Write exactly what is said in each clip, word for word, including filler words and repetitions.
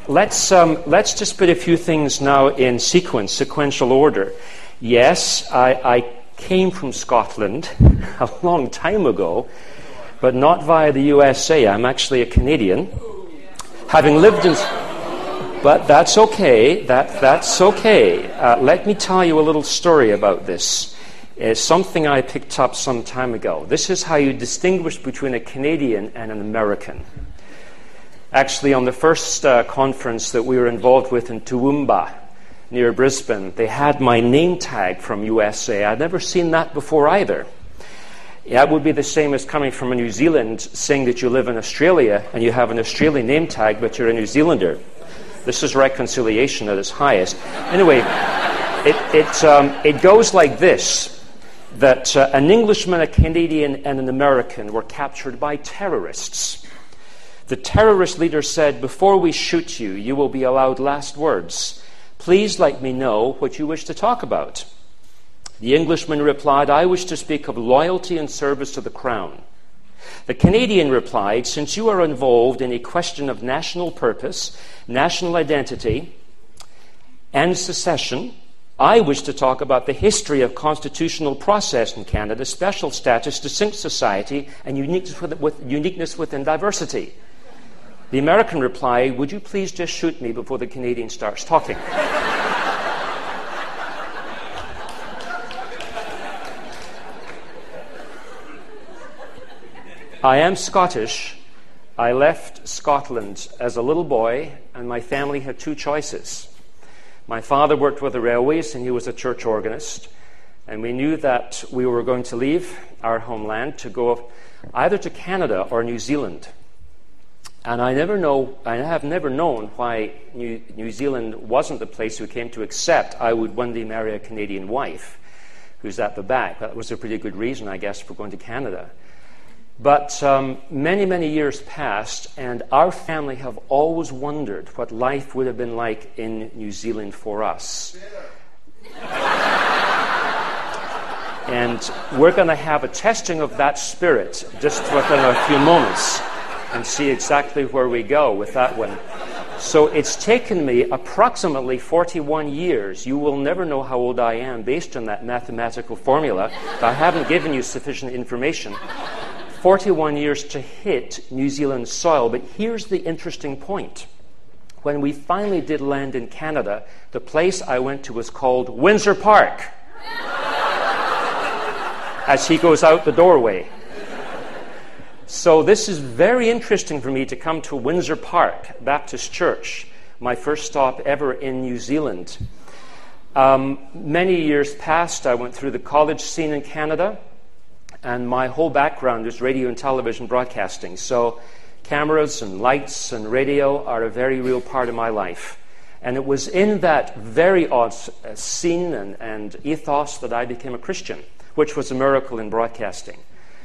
let's um, let's just put a few things now in sequence, sequential order. Yes, I, I came from Scotland a long time ago, but not via the U S A. I'm actually a Canadian, having lived in. But that's okay. That that's okay. Uh, let me tell you a little story about this. It's something I picked up some time ago. This is how you distinguish between a Canadian and an American. Actually, on the first uh, conference that we were involved with in Toowoomba, near Brisbane, they had my name tag from U S A. I'd never seen that before either. That would be the same as coming from New Zealand, saying that you live in Australia and you have an Australian name tag, but you're a New Zealander. This is reconciliation at its highest. Anyway, it it, um, it goes like this, that uh, an Englishman, a Canadian, and an American were captured by terrorists. The terrorist leader said, "Before we shoot you, you will be allowed last words. Please let me know what you wish to talk about." The Englishman replied, "I wish to speak of loyalty and service to the Crown." The Canadian replied, "Since you are involved in a question of national purpose, national identity, and secession, I wish to talk about the history of constitutional process in Canada, special status, distinct society, and uniqueness, with, with, uniqueness within diversity." The American replied, "Would you please just shoot me before the Canadian starts talking?" I am Scottish. I left Scotland as a little boy, and my family had two choices. My father worked with the railways, and he was a church organist, and we knew that we were going to leave our homeland to go either to Canada or New Zealand. And I never know, I have never known why New, New Zealand wasn't the place we came to accept I would one day marry a Canadian wife who's at the back. That was a pretty good reason, I guess, for going to Canada. But um, many, many years passed, and our family have always wondered what life would have been like in New Zealand for us. And we're going to have a testing of that spirit just within a few moments and see exactly where we go with that one. So it's taken me approximately forty-one years. You will never know how old I am based on that mathematical formula. I haven't given you sufficient information. forty-one years to hit New Zealand soil. But here's the interesting point. When we finally did land in Canada, the place I went to was called Windsor Park. As he goes out the doorway. So this is very interesting for me to come to Windsor Park Baptist Church, my first stop ever in New Zealand. Um, many years passed. I went through the college scene in Canada, and my whole background is radio and television broadcasting. So cameras and lights and radio are a very real part of my life. And it was in that very odd scene and, and ethos that I became a Christian, which was a miracle in broadcasting.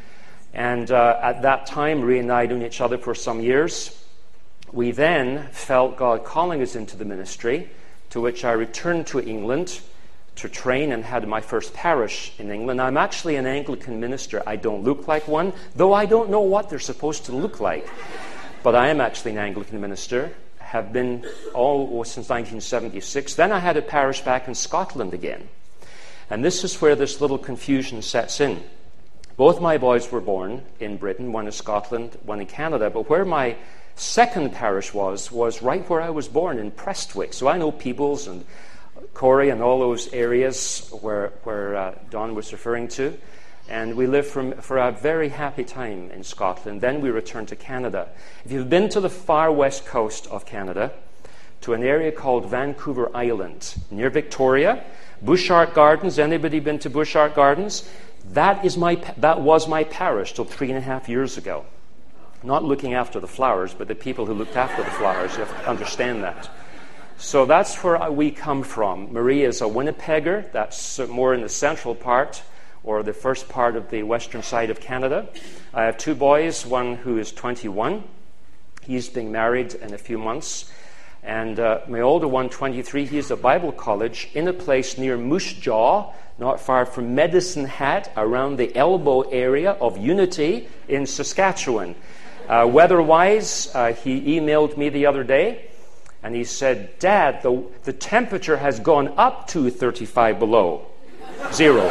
And uh, at that time, Ray and I knew each other for some years. We then felt God calling us into the ministry, to which I returned to England to train and had my first parish in England. I'm actually an Anglican minister. I don't look like one, though I don't know what they're supposed to look like. But I am actually an Anglican minister, have been all since nineteen seventy-six. Then I had a parish back in Scotland again. And this is where this little confusion sets in. Both my boys were born in Britain, one in Scotland, one in Canada, but where my second parish was, was right where I was born, in Prestwick. So I know Peebles and Corey and all those areas where, where uh, Don was referring to. And we lived for, for a very happy time in Scotland. Then we returned to Canada. If you've been to the far west coast of Canada, to an area called Vancouver Island, near Victoria, Bushart Gardens, anybody been to Bushart Gardens? That is my that was my parish till three and a half years ago. Not looking after the flowers, but the people who looked after the flowers. You have to understand that. So that's where we come from. Marie is a Winnipegger. That's more in the central part, or the first part of the western side of Canada. I have two boys, one who is twenty-one. He's being married in a few months. And uh, my older one, twenty-three, he's at Bible college in a place near Moose Jaw, not far from Medicine Hat, around the elbow area of Unity in Saskatchewan. Uh, weather-wise, uh, he emailed me the other day, And he said, "Dad, the, the temperature has gone up to thirty-five below zero."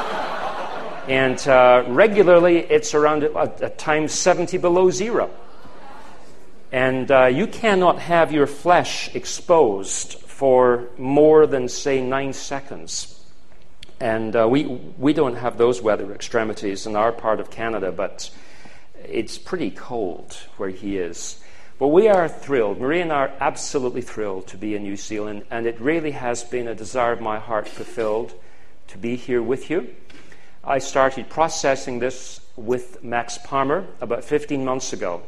And uh, regularly it's around at, at times seventy below zero. And uh, you cannot have your flesh exposed for more than, say, nine seconds. And uh, we we don't have those weather extremities in our part of Canada, but it's pretty cold where he is. But we are thrilled. Maria and I are absolutely thrilled to be in New Zealand, and it really has been a desire of my heart fulfilled to be here with you. I started processing this with Max Palmer about fifteen months ago.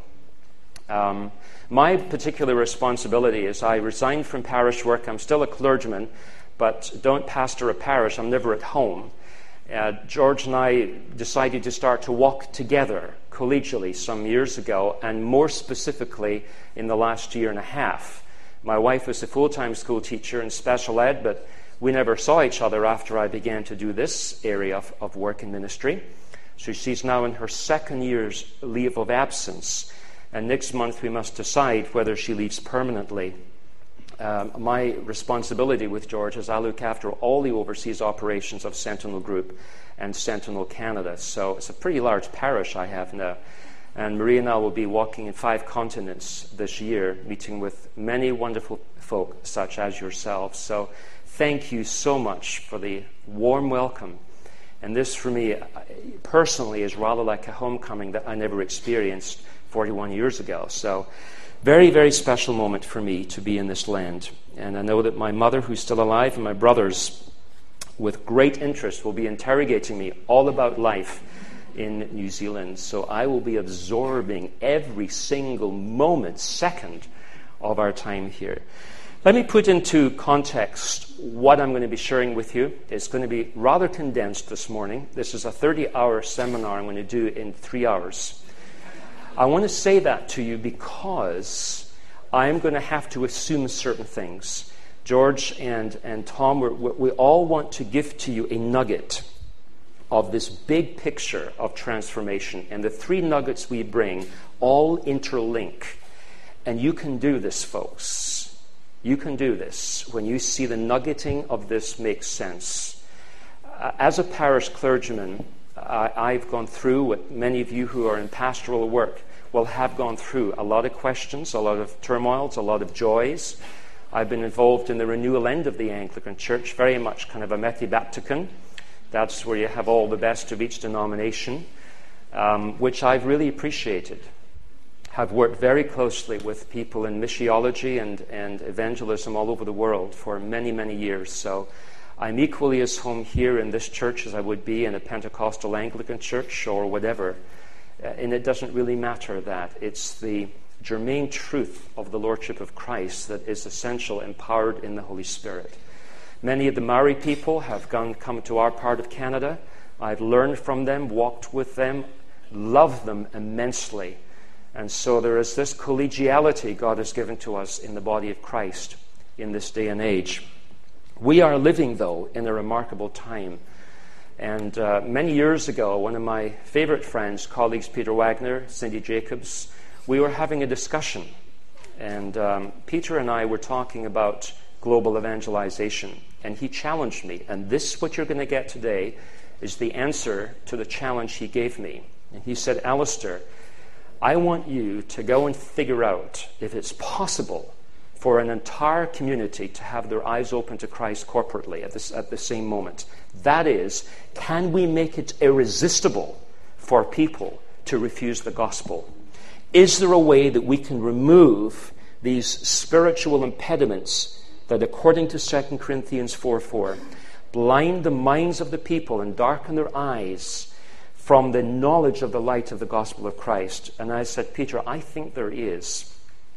Um, my particular responsibility is I resigned from parish work. I'm still a clergyman, but don't pastor a parish. I'm never at home. Uh, George and I decided to start to walk together collegially some years ago, and more specifically in the last year and a half. My wife was a full-time school teacher in special ed, but we never saw each other after I began to do this area of, of work and ministry. So she's now in her second year's leave of absence, and next month we must decide whether she leaves permanently. Um, my responsibility with George is I look after all the overseas operations of Sentinel Group and Sentinel Canada. So it's a pretty large parish I have now. And Maria and I will be walking in five continents this year, meeting with many wonderful folk such as yourselves. So thank you so much for the warm welcome. And this for me personally is rather like a homecoming that I never experienced forty-one years ago. So very, very special moment for me to be in this land. And I know that my mother, who's still alive, and my brothers, with great interest, will be interrogating me all about life in New Zealand. So I will be absorbing every single moment, second of our time here. Let me put into context what I'm going to be sharing with you. It's going to be rather condensed this morning. This is a thirty-hour seminar I'm going to do in three hours. I want to say that to you because I'm going to have to assume certain things. George and, and Tom, we're, we all want to give to you a nugget of this big picture of transformation. And the three nuggets we bring all interlink. And you can do this, folks. You can do this when you see the nuggeting of this makes sense. Uh, as a parish clergyman, I, I've gone through what many of you who are in pastoral work will have gone through. A lot of questions, a lot of turmoils, a lot of joys. I've been involved in the renewal end of the Anglican Church, very much kind of a Methibaptican. That's where you have all the best of each denomination, um, which I've really appreciated. I've worked very closely with people in missiology and, and evangelism all over the world for many, many years. So I'm equally as home here in this church as I would be in a Pentecostal Anglican church or whatever. Uh, and it doesn't really matter that. It's the germane truth of the Lordship of Christ that is essential, empowered in the Holy Spirit. Many of the Maori people have gone, come to our part of Canada. I've learned from them, walked with them, loved them immensely. And so there is this collegiality God has given to us in the body of Christ in this day and age. We are living, though, in a remarkable time. And uh, many years ago, one of my favorite friends, colleagues, Peter Wagner, Cindy Jacobs, we were having a discussion. And um, Peter and I were talking about global evangelization. And he challenged me. And this, what you're going to get today, is the answer to the challenge he gave me. And he said, Alistair, I want you to go and figure out if it's possible for an entire community to have their eyes open to Christ corporately at, this, at the same moment. That is, can we make it irresistible for people to refuse the gospel? Is there a way that we can remove these spiritual impediments that, according to Second Corinthians four four, blind the minds of the people and darken their eyes from the knowledge of the light of the gospel of Christ? And I said, Peter, I think there is.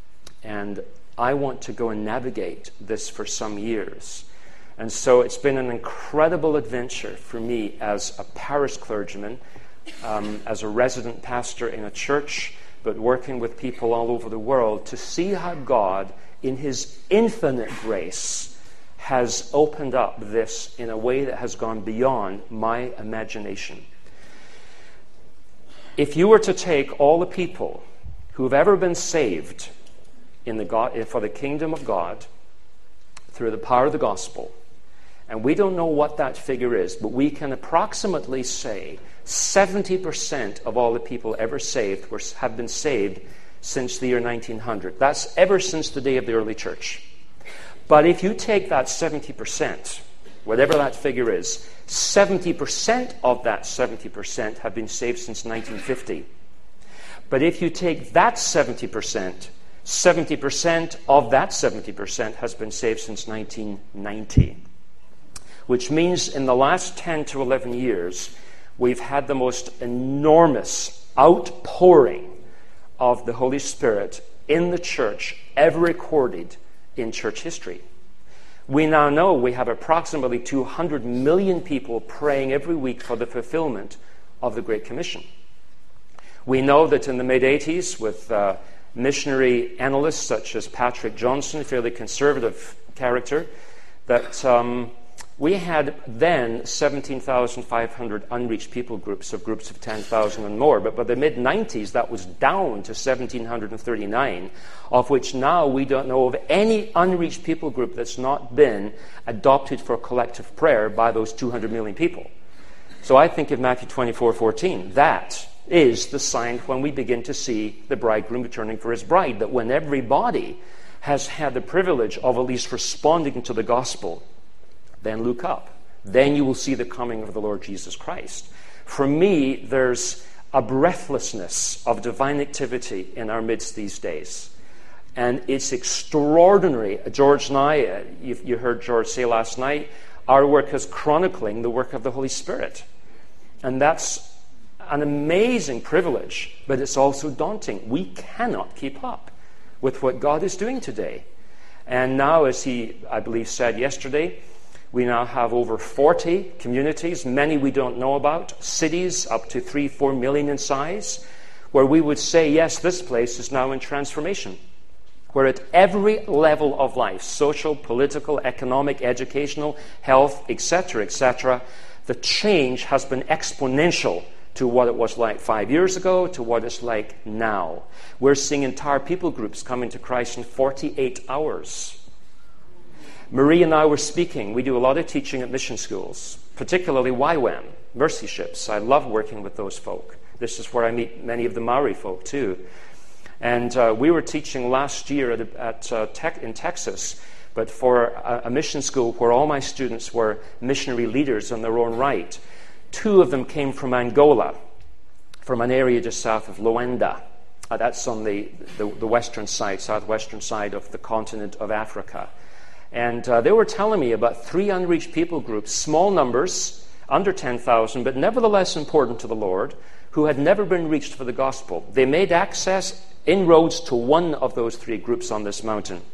And I want to go and navigate this for some years. And so it's been an incredible adventure for me as a parish clergyman, um, as a resident pastor in a church, but working with people all over the world to see how God, in his infinite grace, has opened up this in a way that has gone beyond my imagination. If you were to take all the people who have ever been saved in the God, for the kingdom of God through the power of the gospel. And we don't know what that figure is, but we can approximately say seventy percent of all the people ever saved were, have been saved since the year nineteen hundred. That's ever since the day of the early church. But if you take that seventy percent, whatever that figure is, seventy percent of that seventy percent have been saved since nineteen fifty. But if you take that seventy percent, seventy percent of that seventy percent has been saved since nineteen ninety. Which means in the last ten to eleven years, we've had the most enormous outpouring of the Holy Spirit in the church ever recorded in church history. We now know we have approximately two hundred million people praying every week for the fulfillment of the Great Commission. We know that in the mid-eighties, with uh, missionary analysts such as Patrick Johnson, a fairly conservative character, that um, we had then seventeen thousand five hundred unreached people groups of groups of ten thousand and more. But by the mid nineties, that was down to one thousand seven hundred thirty-nine, of which now we don't know of any unreached people group that's not been adopted for collective prayer by those two hundred million people. So I think of Matthew twenty-four fourteen. That is the sign when we begin to see the bridegroom returning for his bride, that when everybody has had the privilege of at least responding to the gospel, then look up. Then you will see the coming of the Lord Jesus Christ. For me, there's a breathlessness of divine activity in our midst these days. And it's extraordinary. George and I, uh, you, you heard George say last night, our work is chronicling the work of the Holy Spirit. And that's an amazing privilege, but it's also daunting. We cannot keep up with what God is doing today. And now, as he, I believe, said yesterday, we now have over forty communities, many we don't know about, cities up to three, four million in size, where we would say, yes, this place is now in transformation. Where at every level of life, social, political, economic, educational, health, et cetera, et cetera, the change has been exponential to what it was like five years ago, to what it's like now. We're seeing entire people groups coming to Christ in forty-eight hours. Marie and I were speaking. We do a lot of teaching at mission schools, particularly Y WAM, Mercy Ships. I love working with those folk. This is where I meet many of the Maori folk too. And uh, we were teaching last year at, at uh, tech, in Texas, but for a, a mission school where all my students were missionary leaders in their own right. Two of them came from Angola, from an area just south of Luanda. Uh, that's on the, the, the western side, southwestern side of the continent of Africa. And uh, they were telling me about three unreached people groups, small numbers, under ten thousand, but nevertheless important to the Lord, who had never been reached for the gospel. They made access, inroads to one of those three groups on this mountain.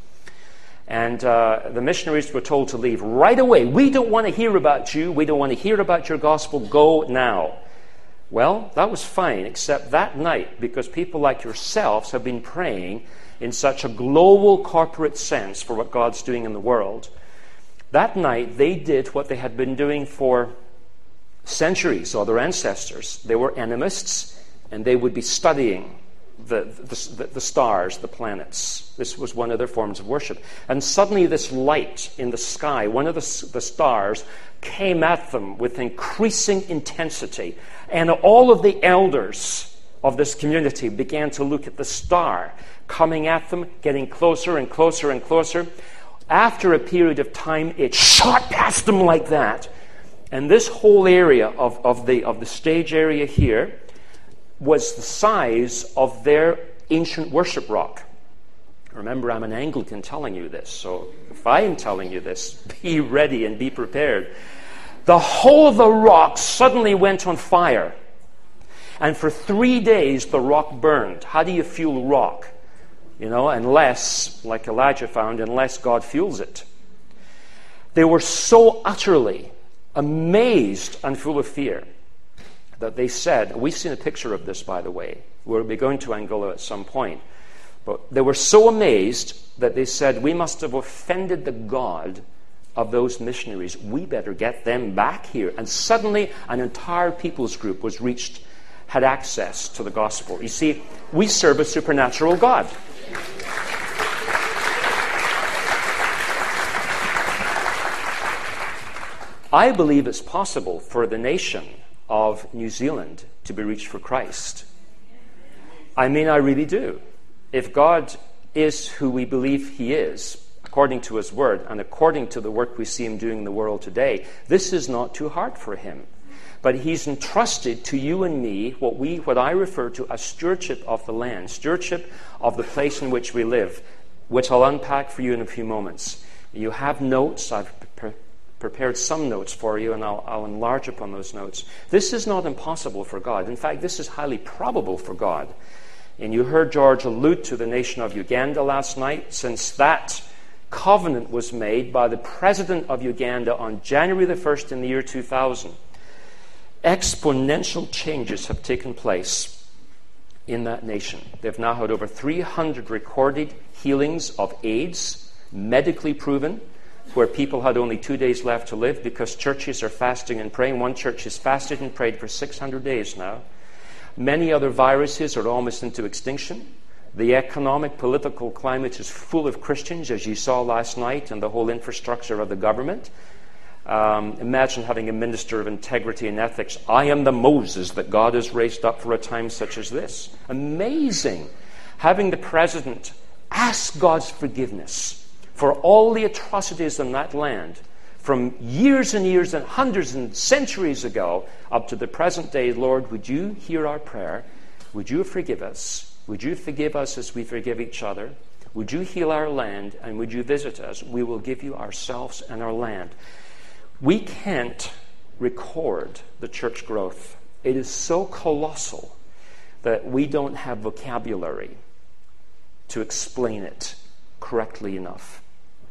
And uh, the missionaries were told to leave right away. We don't want to hear about you. We don't want to hear about your gospel. Go now. Well, that was fine, except that night, because people like yourselves have been praying in such a global corporate sense for what God's doing in the world. That night, they did what they had been doing for centuries, or their ancestors. They were animists, and they would be studying The, the, the stars, the planets. This was one of their forms of worship. And suddenly this light in the sky, one of the, the stars, came at them with increasing intensity. And all of the elders of this community began to look at the star coming at them, getting closer and closer and closer. After a period of time, it shot past them like that. And this whole area of, of, the, of the stage area here was the size of their ancient worship rock. Remember, I'm an Anglican telling you this, so if I am telling you this, be ready and be prepared. The whole of the rock suddenly went on fire. And for three days, the rock burned. How do you fuel rock? You know, unless, like Elijah found, unless God fuels it. They were so utterly amazed and full of fear that they said, we've seen a picture of this, by the way. We'll be going to Angola at some point. But they were so amazed that they said, we must have offended the God of those missionaries. We better get them back here. And suddenly, an entire people's group was reached, had access to the gospel. You see, we serve a supernatural God. I believe it's possible for the nation of New Zealand to be reached for Christ. I mean, I really do. If God is who we believe he is, according to his word, and according to the work we see him doing in the world today, this is not too hard for him. But he's entrusted to you and me what we, what I refer to as stewardship of the land, stewardship of the place in which we live, which I'll unpack for you in a few moments. You have notes. I've pre- prepared some notes for you, and I'll, I'll enlarge upon those notes. This is not impossible for God. In fact, this is highly probable for God. And you heard George allude to the nation of Uganda last night. Since that covenant was made by the president of Uganda on January the first in the year two thousand, exponential changes have taken place in that nation. They've now had over three hundred recorded healings of AIDS, medically proven, where people had only two days left to live because churches are fasting and praying. One church has fasted and prayed for six hundred days now. Many other viruses are almost into extinction. The economic, political climate is full of Christians, as you saw last night, and the whole infrastructure of the government. Um, imagine having a minister of integrity and ethics. I am the Moses that God has raised up for a time such as this. Amazing. Having the president ask God's forgiveness for all the atrocities in that land from years and years and hundreds and centuries ago up to the present day. Lord, would you hear our prayer? Would you forgive us? Would you forgive us as we forgive each other? Would you heal our land, and would you visit us? We will give you ourselves and our land. We can't record the church growth. It is so colossal that we don't have vocabulary to explain it correctly enough.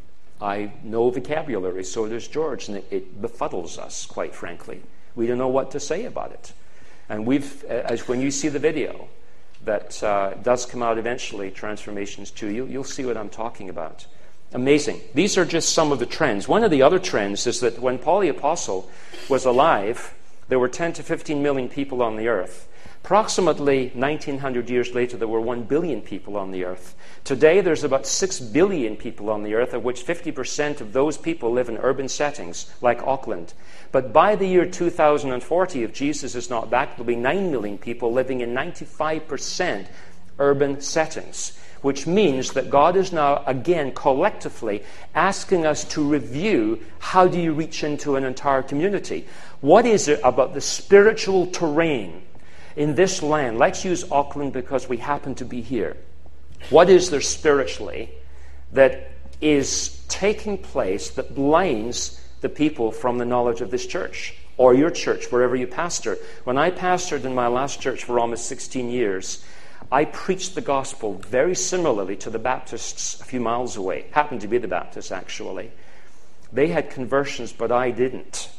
I know vocabulary, so does George, and it, it befuddles us, quite frankly. We don't know what to say about it. And we've, as when you see the video that uh, does come out eventually, Transformations two, you, you'll see what I'm talking about. Amazing. These are just some of the trends. One of the other trends is that when Paul the Apostle was alive, there were ten to fifteen million people on the earth. Approximately nineteen hundred years later, there were one billion people on the earth. Today, there's about six billion people on the earth, of which fifty percent of those people live in urban settings, like Auckland. But by the year two thousand forty, if Jesus is not back, there will be nine million people living in ninety-five percent urban settings, which means that God is now, again, collectively asking us to review how do you reach into an entire community. What is it about the spiritual terrain in this land? Let's use Auckland because we happen to be here. What is there spiritually that is taking place that blinds the people from the knowledge of this church or your church, wherever you pastor? When I pastored in my last church for almost sixteen years, I preached the gospel very similarly to the Baptists a few miles away. Happened to be the Baptists, actually. They had conversions, but I didn't.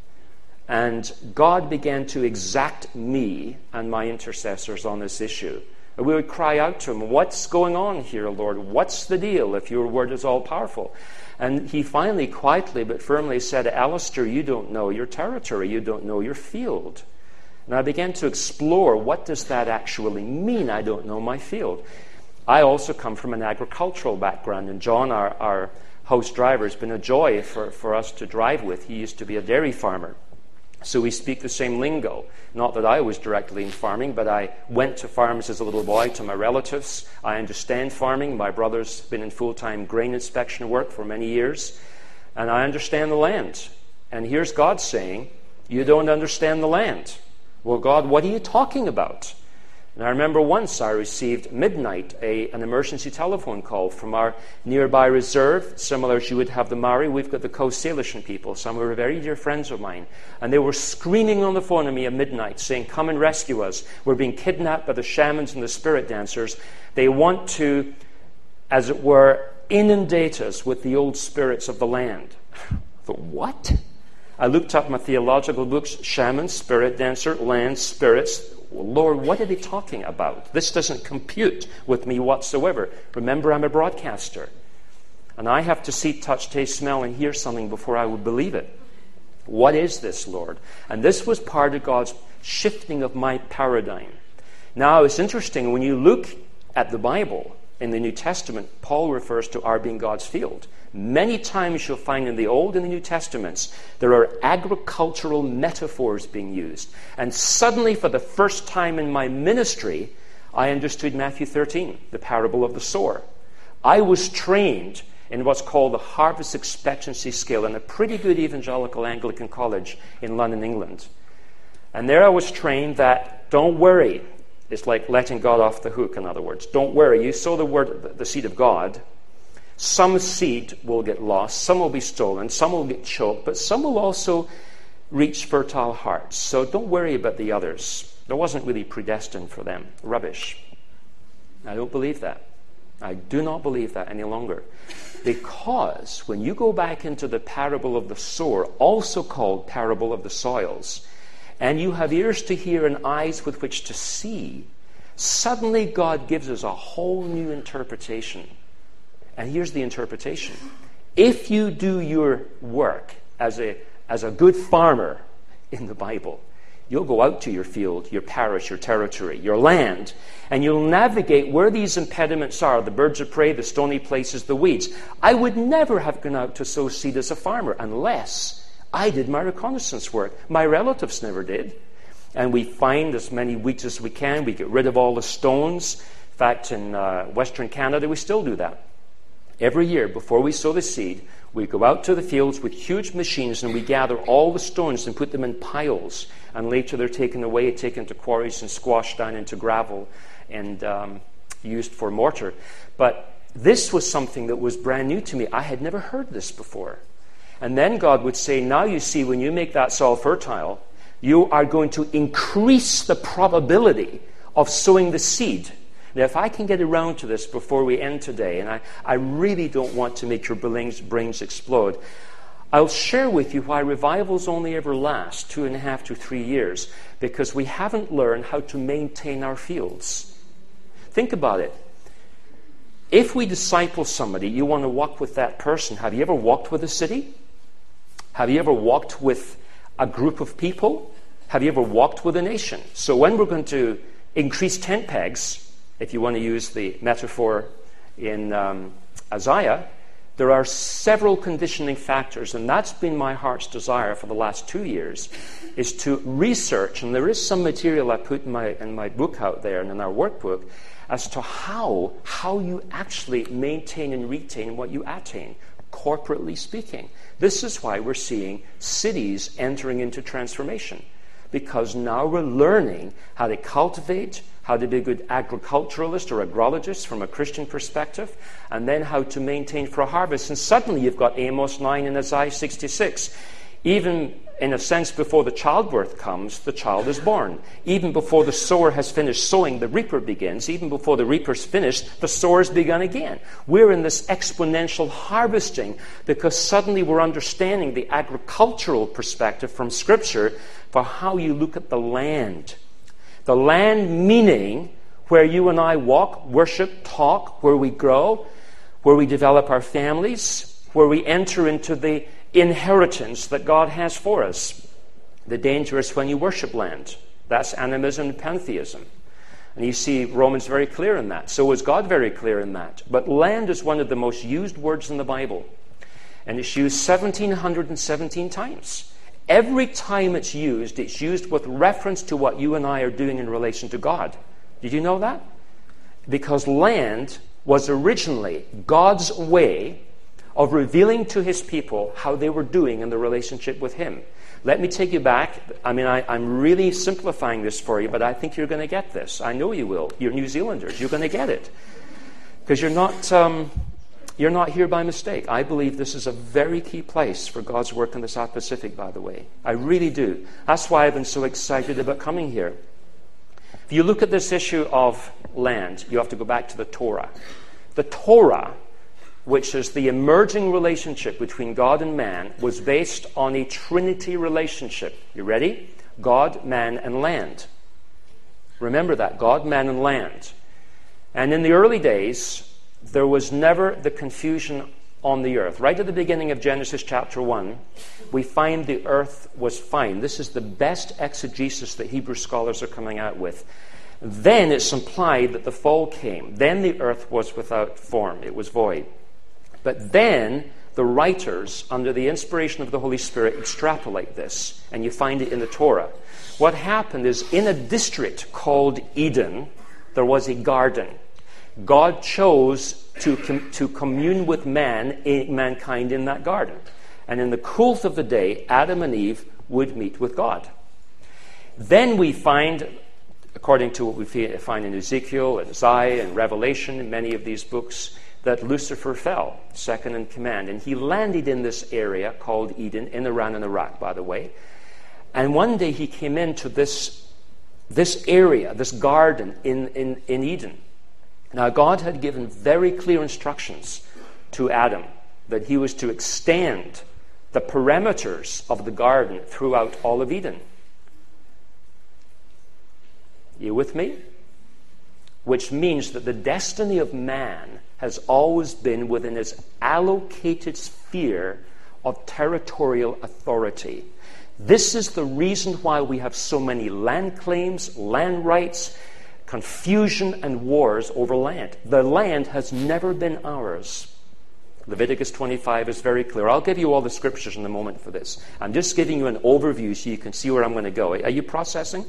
And God began to exact me and my intercessors on this issue. And we would cry out to him, what's going on here, Lord? What's the deal if your word is all powerful? And he finally, quietly but firmly said, Alistair, you don't know your territory. You don't know your field. And I began to explore, what does that actually mean? I don't know my field. I also come from an agricultural background. And John, our, our host driver, has been a joy for, for us to drive with. He used to be a dairy farmer. So we speak the same lingo. Not that I was directly in farming, but I went to farms as a little boy to my relatives. I understand farming. My brother's been in full-time grain inspection work for many years. And I understand the land. And here's God saying, you don't understand the land. Well, God, what are you talking about? And I remember once I received midnight a, an emergency telephone call from our nearby reserve. Similar as you would have the Maori, we've got the Coast Salishan people. Some were very dear friends of mine. And they were screaming on the phone at me at midnight saying, come and rescue us. We're being kidnapped by the shamans and the spirit dancers. They want to, as it were, inundate us with the old spirits of the land. I thought, what? I looked up my theological books, shaman, spirit dancer, land, spirits. Lord, what are they talking about? This doesn't compute with me whatsoever. Remember, I'm a broadcaster. And I have to see, touch, taste, smell, and hear something before I would believe it. What is this, Lord? And this was part of God's shifting of my paradigm. Now, it's interesting, when you look at the Bible in the New Testament, Paul refers to our being God's field. Many times you'll find in the Old and the New Testaments, there are agricultural metaphors being used. And suddenly, for the first time in my ministry, I understood Matthew thirteen, the parable of the sower. I was trained in what's called the harvest expectancy scale in a pretty good evangelical Anglican college in London, England. And there I was trained that don't worry. It's like letting God off the hook, in other words. Don't worry. You sow the word, the seed of God. Some seed will get lost. Some will be stolen. Some will get choked. But some will also reach fertile hearts. So don't worry about the others. There wasn't really predestined for them. Rubbish. I don't believe that. I do not believe that any longer. Because when you go back into the parable of the sower, also called parable of the soils, and you have ears to hear and eyes with which to see, suddenly God gives us a whole new interpretation. And here's the interpretation. If you do your work as a, as a good farmer in the Bible, you'll go out to your field, your parish, your territory, your land, and you'll navigate where these impediments are, the birds of prey, the stony places, the weeds. I would never have gone out to sow seed as a farmer unless I did my reconnaissance work. My relatives never did. And we find as many weeds as we can. We get rid of all the stones. In fact, in uh, Western Canada, we still do that. Every year, before we sow the seed, we go out to the fields with huge machines and we gather all the stones and put them in piles. And later they're taken away, taken to quarries and squashed down into gravel and um, used for mortar. But this was something that was brand new to me. I had never heard this before. And then God would say, now you see, when you make that soil fertile, you are going to increase the probability of sowing the seed. Now, if I can get around to this before we end today, and I, I really don't want to make your brains, brains explode, I'll share with you why revivals only ever last two and a half to three years, because we haven't learned how to maintain our fields. Think about it. If we disciple somebody, you want to walk with that person. Have you ever walked with a city? Have you ever walked with a group of people? Have you ever walked with a nation? So when we're going to increase tent pegs, if you want to use the metaphor in um, Isaiah, there are several conditioning factors, and that's been my heart's desire for the last two years, is to research, and there is some material I put in my, in my book out there and in our workbook, as to how, how you actually maintain and retain what you attain, corporately speaking. This is why we're seeing cities entering into transformation, because now we're learning how to cultivate, how to be a good agriculturalist or agrologist from a Christian perspective, and then how to maintain for a harvest. And suddenly you've got Amos nine and Isaiah sixty-six. Even in a sense, before the childbirth comes, the child is born. Even before the sower has finished sowing, the reaper begins. Even before the reaper's finished, the sower's begun again. We're in this exponential harvesting because suddenly we're understanding the agricultural perspective from Scripture for how you look at the land. The land meaning where you and I walk, worship, talk, where we grow, where we develop our families, where we enter into the inheritance that God has for us. The danger is when you worship land. That's animism and pantheism. And you see Romans very clear in that. So is God very clear in that. But land is one of the most used words in the Bible. And it's used one thousand seven hundred seventeen times. Every time it's used, it's used with reference to what you and I are doing in relation to God. Did you know that? Because land was originally God's way of revealing to his people how they were doing in the relationship with him. Let me take you back. I mean, I, I'm really simplifying this for you, but I think you're going to get this. I know you will. You're New Zealanders. You're going to get it. Because you're not... Um, You're not here by mistake. I believe this is a very key place for God's work in the South Pacific, by the way. I really do. That's why I've been so excited about coming here. If you look at this issue of land, you have to go back to the Torah. The Torah, which is the emerging relationship between God and man, was based on a Trinity relationship. You ready? God, man, and land. Remember that. God, man, and land. And in the early days, there was never the confusion on the earth. Right at the beginning of Genesis chapter one, we find the earth was fine. This is the best exegesis that Hebrew scholars are coming out with. Then it's implied that the fall came. Then the earth was without form. It was void. But then the writers, under the inspiration of the Holy Spirit, extrapolate this, and you find it in the Torah. What happened is, in a district called Eden, there was a garden. God chose to, com- to commune with man, mankind in that garden. And in the cool of the day, Adam and Eve would meet with God. Then we find, according to what we find in Ezekiel and Isaiah and Revelation, in many of these books, that Lucifer fell, second in command. And he landed in this area called Eden, in Iran and Iraq, by the way. And one day he came into this, this area, this garden in, in, in Eden. Now, God had given very clear instructions to Adam that he was to extend the perimeters of the garden throughout all of Eden. You with me? Which means that the destiny of man has always been within his allocated sphere of territorial authority. This is the reason why we have so many land claims, land rights, confusion, and wars over land. The land has never been ours. Leviticus twenty-five is very clear. I'll give you all the scriptures in a moment for this. I'm just giving you an overview so you can see where I'm going to go. Are you processing?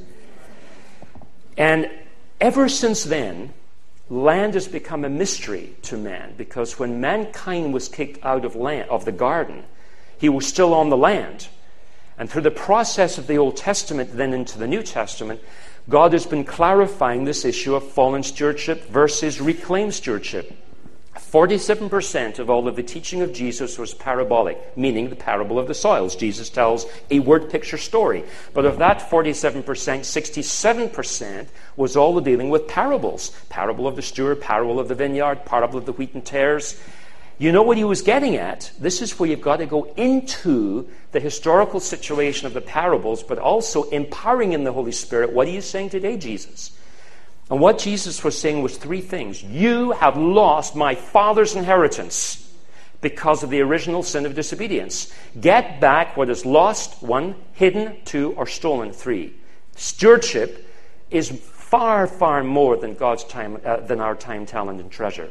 And ever since then, land has become a mystery to man, because when mankind was kicked out of land, of the garden, he was still on the land. And through the process of the Old Testament, then into the New Testament, God has been clarifying this issue of fallen stewardship versus reclaimed stewardship. forty-seven percent of all of the teaching of Jesus was parabolic, meaning the parable of the soils. Jesus tells a word picture story. But of that forty-seven percent, sixty-seven percent was all dealing with parables. Parable of the steward, parable of the vineyard, parable of the wheat and tares. You know what he was getting at? This is where you've got to go into the historical situation of the parables, but also empowering in the Holy Spirit. What are you saying today, Jesus? And what Jesus was saying was three things. You have lost my Father's inheritance because of the original sin of disobedience. Get back what is lost, one, hidden, two, or stolen, three. Stewardship is far, far more than God's time, uh, than our time, talent, and treasure.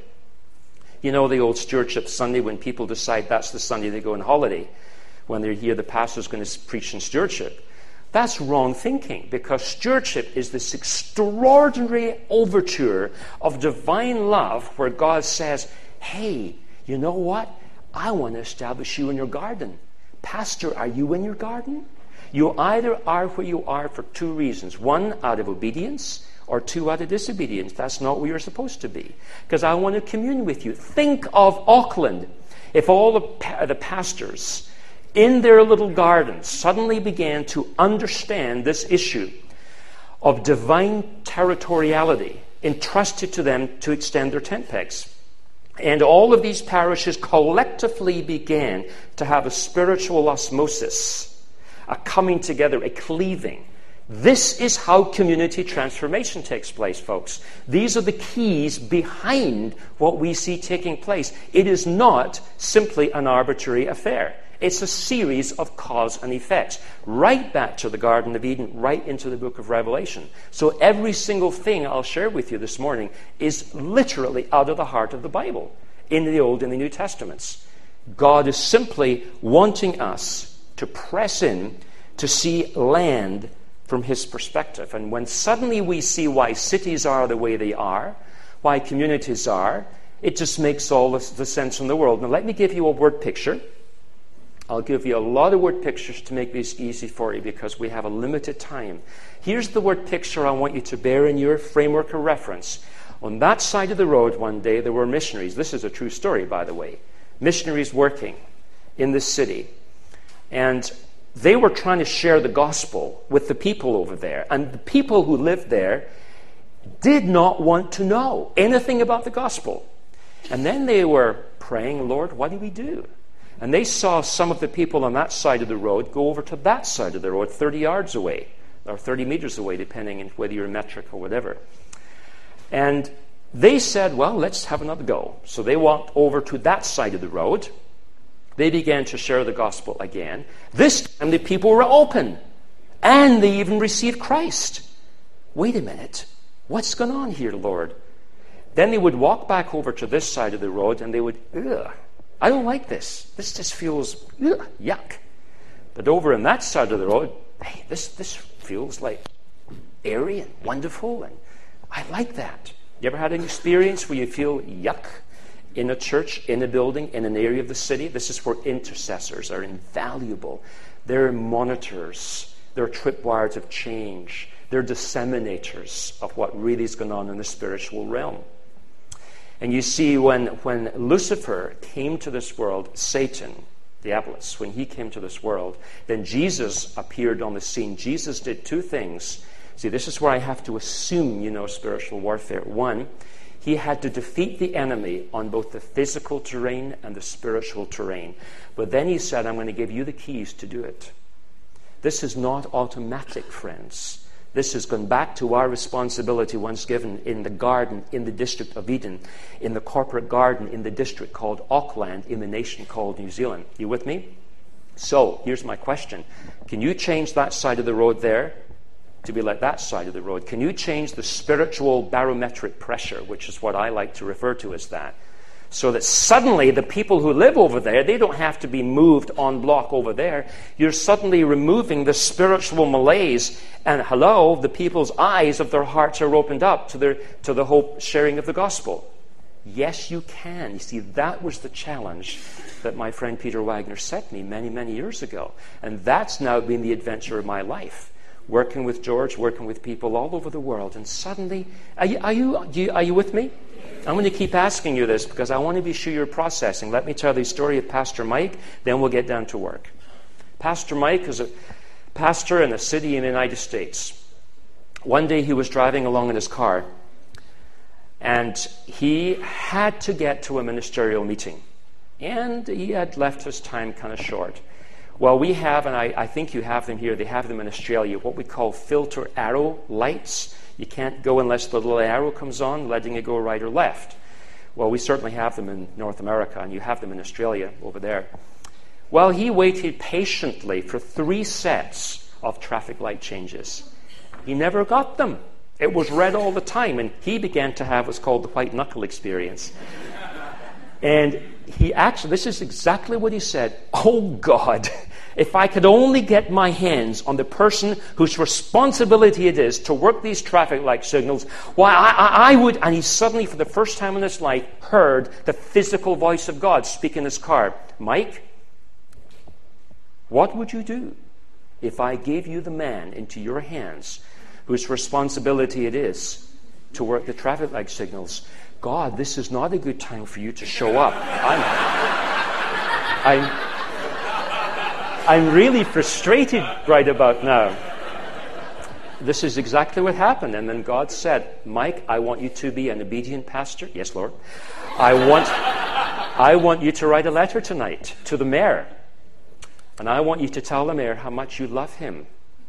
You know the old Stewardship Sunday when people decide that's the Sunday they go on holiday, when they hear the pastor's going to preach on stewardship. That's wrong thinking, because stewardship is this extraordinary overture of divine love where God says, hey, you know what? I want to establish you in your garden. Pastor, are you in your garden? You either are where you are for two reasons. One, out of obedience, or two, out of disobedience. That's not where you're supposed to be, because I want to commune with you. Think of Auckland. If all the, pa- the pastors in their little gardens suddenly began to understand this issue of divine territoriality entrusted to them to extend their tent pegs. And all of these parishes collectively began to have a spiritual osmosis, a coming together, a cleaving. This is how community transformation takes place, folks. These are the keys behind what we see taking place. It is not simply an arbitrary affair. It's a series of cause and effects, right back to the Garden of Eden, right into the book of Revelation. So every single thing I'll share with you this morning is literally out of the heart of the Bible, in the Old and the New Testaments. God is simply wanting us to press in to see land from his perspective. And when suddenly we see why cities are the way they are, why communities are, it just makes all the sense in the world. Now let me give you a word picture. I'll give you a lot of word pictures to make this easy for you because we have a limited time. Here's the word picture I want you to bear in your framework of reference. On that side of the road one day there were missionaries. This is a true story, by the way. Missionaries working in this city. And they were trying to share the gospel with the people over there. And the people who lived there did not want to know anything about the gospel. And then they were praying, Lord, what do we do? And they saw some of the people on that side of the road go over to that side of the road, thirty yards away, or thirty meters away, depending on whether you're metric or whatever. And they said, well, let's have another go. So they walked over to that side of the road. They began to share the gospel again. This time the people were open, and they even received Christ. Wait a minute. What's going on here, Lord? Then they would walk back over to this side of the road, and they would, ugh, I don't like this. This just feels ugh, yuck. But over on that side of the road, hey, this, this feels like airy and wonderful, and I like that. You ever had an experience where you feel yuck in a church, in a building, in an area of the city? This is where intercessors are invaluable. They're monitors. They're tripwires of change. They're disseminators of what really is going on in the spiritual realm. And you see, when, when Lucifer came to this world, Satan, Diabolus, when he came to this world, then Jesus appeared on the scene. Jesus did two things. See, this is where I have to assume you know spiritual warfare. One, he had to defeat the enemy on both the physical terrain and the spiritual terrain. But then he said, I'm going to give you the keys to do it. This is not automatic, friends. This has gone back to our responsibility once given in the garden in the district of Eden, in the corporate garden in the district called Auckland, in the nation called New Zealand. You with me? So, here's my question. Can you change that side of the road there to be like that side of the road? Can you change the spiritual barometric pressure, which is what I like to refer to as that, so that suddenly the people who live over there, they don't have to be moved en bloc over there. You're suddenly removing the spiritual malaise, and hello, the people's eyes of their hearts are opened up to their to the whole sharing of the gospel. Yes, you can. You see, that was the challenge that my friend Peter Wagner set me many, many years ago. And that's now been the adventure of my life. Working with George, working with people all over the world. And suddenly, are you, are you, are you, are you with me? I'm going to keep asking you this because I want to be sure you're processing. Let me tell the story of Pastor Mike, then we'll get down to work. Pastor Mike is a pastor in a city in the United States. One day he was driving along in his car, and he had to get to a ministerial meeting. And he had left his time kind of short. Well, we have, and I, I think you have them here, they have them in Australia, what we call filter arrow lights. You can't go unless the little arrow comes on, letting it go right or left. Well, we certainly have them in North America, and you have them in Australia over there. Well, he waited patiently for three sets of traffic light changes. He never got them. It was red all the time, and he began to have what's called the white knuckle experience. And he actually, this is exactly what he said. Oh, God, if I could only get my hands on the person whose responsibility it is to work these traffic light signals, why, I, I, I would, and he suddenly, for the first time in his life, heard the physical voice of God speak in his car. Mike, what would you do if I gave you the man into your hands whose responsibility it is to work the traffic light signals? God, this is not a good time for you to show up. I'm, I'm, I'm really frustrated right about now. This is exactly what happened. And then God said, Mike, I want you to be an obedient pastor. Yes, Lord. I want, I want you to write a letter tonight to the mayor. And I want you to tell the mayor how much you love him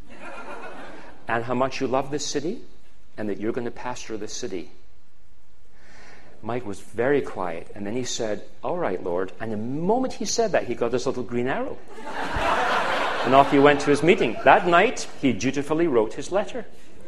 and how much you love this city and that you're going to pastor this city. Mike was very quiet, and then he said, all right, Lord. And the moment he said that, he got his little green arrow. And off he went to his meeting. That night, he dutifully wrote his letter.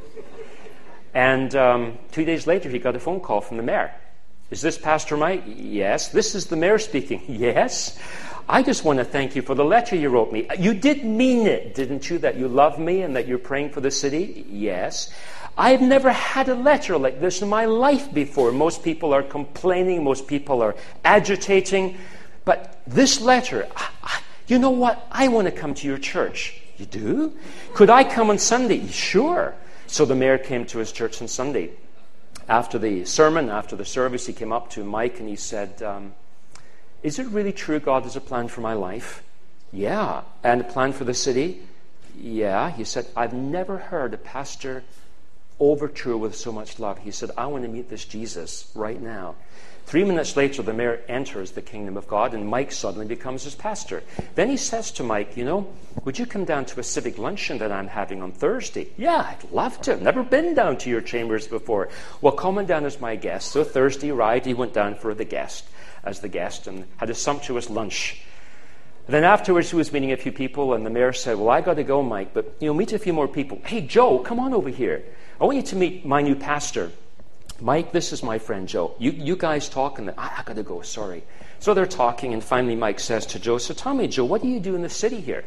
And um, two days later, he got a phone call from the mayor. Is this Pastor Mike? Yes. This is the mayor speaking. Yes. I just want to thank you for the letter you wrote me. You did mean it, didn't you, that you love me and that you're praying for the city? Yes. I've never had a letter like this in my life before. Most people are complaining. Most people are agitating. But this letter, I, I, you know what? I want to come to your church. You do? Could I come on Sunday? Sure. So the mayor came to his church on Sunday. After the sermon, after the service, he came up to Mike and he said, um, is it really true God has a plan for my life? Yeah. And a plan for the city? Yeah. He said, I've never heard a pastor overture with so much love. He said, I want to meet this Jesus right now. Three minutes later, the mayor enters the kingdom of God, and Mike suddenly becomes his pastor. Then he says to Mike, you know, would you come down to a civic luncheon that I'm having on Thursday? Yeah, I'd love to. I've never been down to your chambers before. Well, come on down as my guest. So Thursday, right, he went down for the guest, as the guest, and had a sumptuous lunch. Then afterwards, he was meeting a few people, and the mayor said, well, I got to go, Mike, but, you know, meet a few more people. Hey, Joe, come on over here. I want you to meet my new pastor. Mike, this is my friend Joe. You, you guys talk, and I, I got to go, sorry. So they're talking, and finally Mike says to Joe, so tell me, Joe, what do you do in the city here?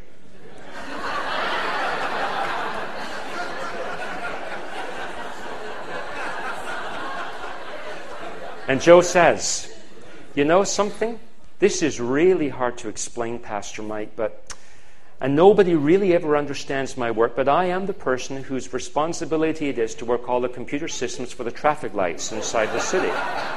And Joe says, you know something? This is really hard to explain, Pastor Mike, but and nobody really ever understands my work, but I am the person whose responsibility it is to work all the computer systems for the traffic lights inside the city.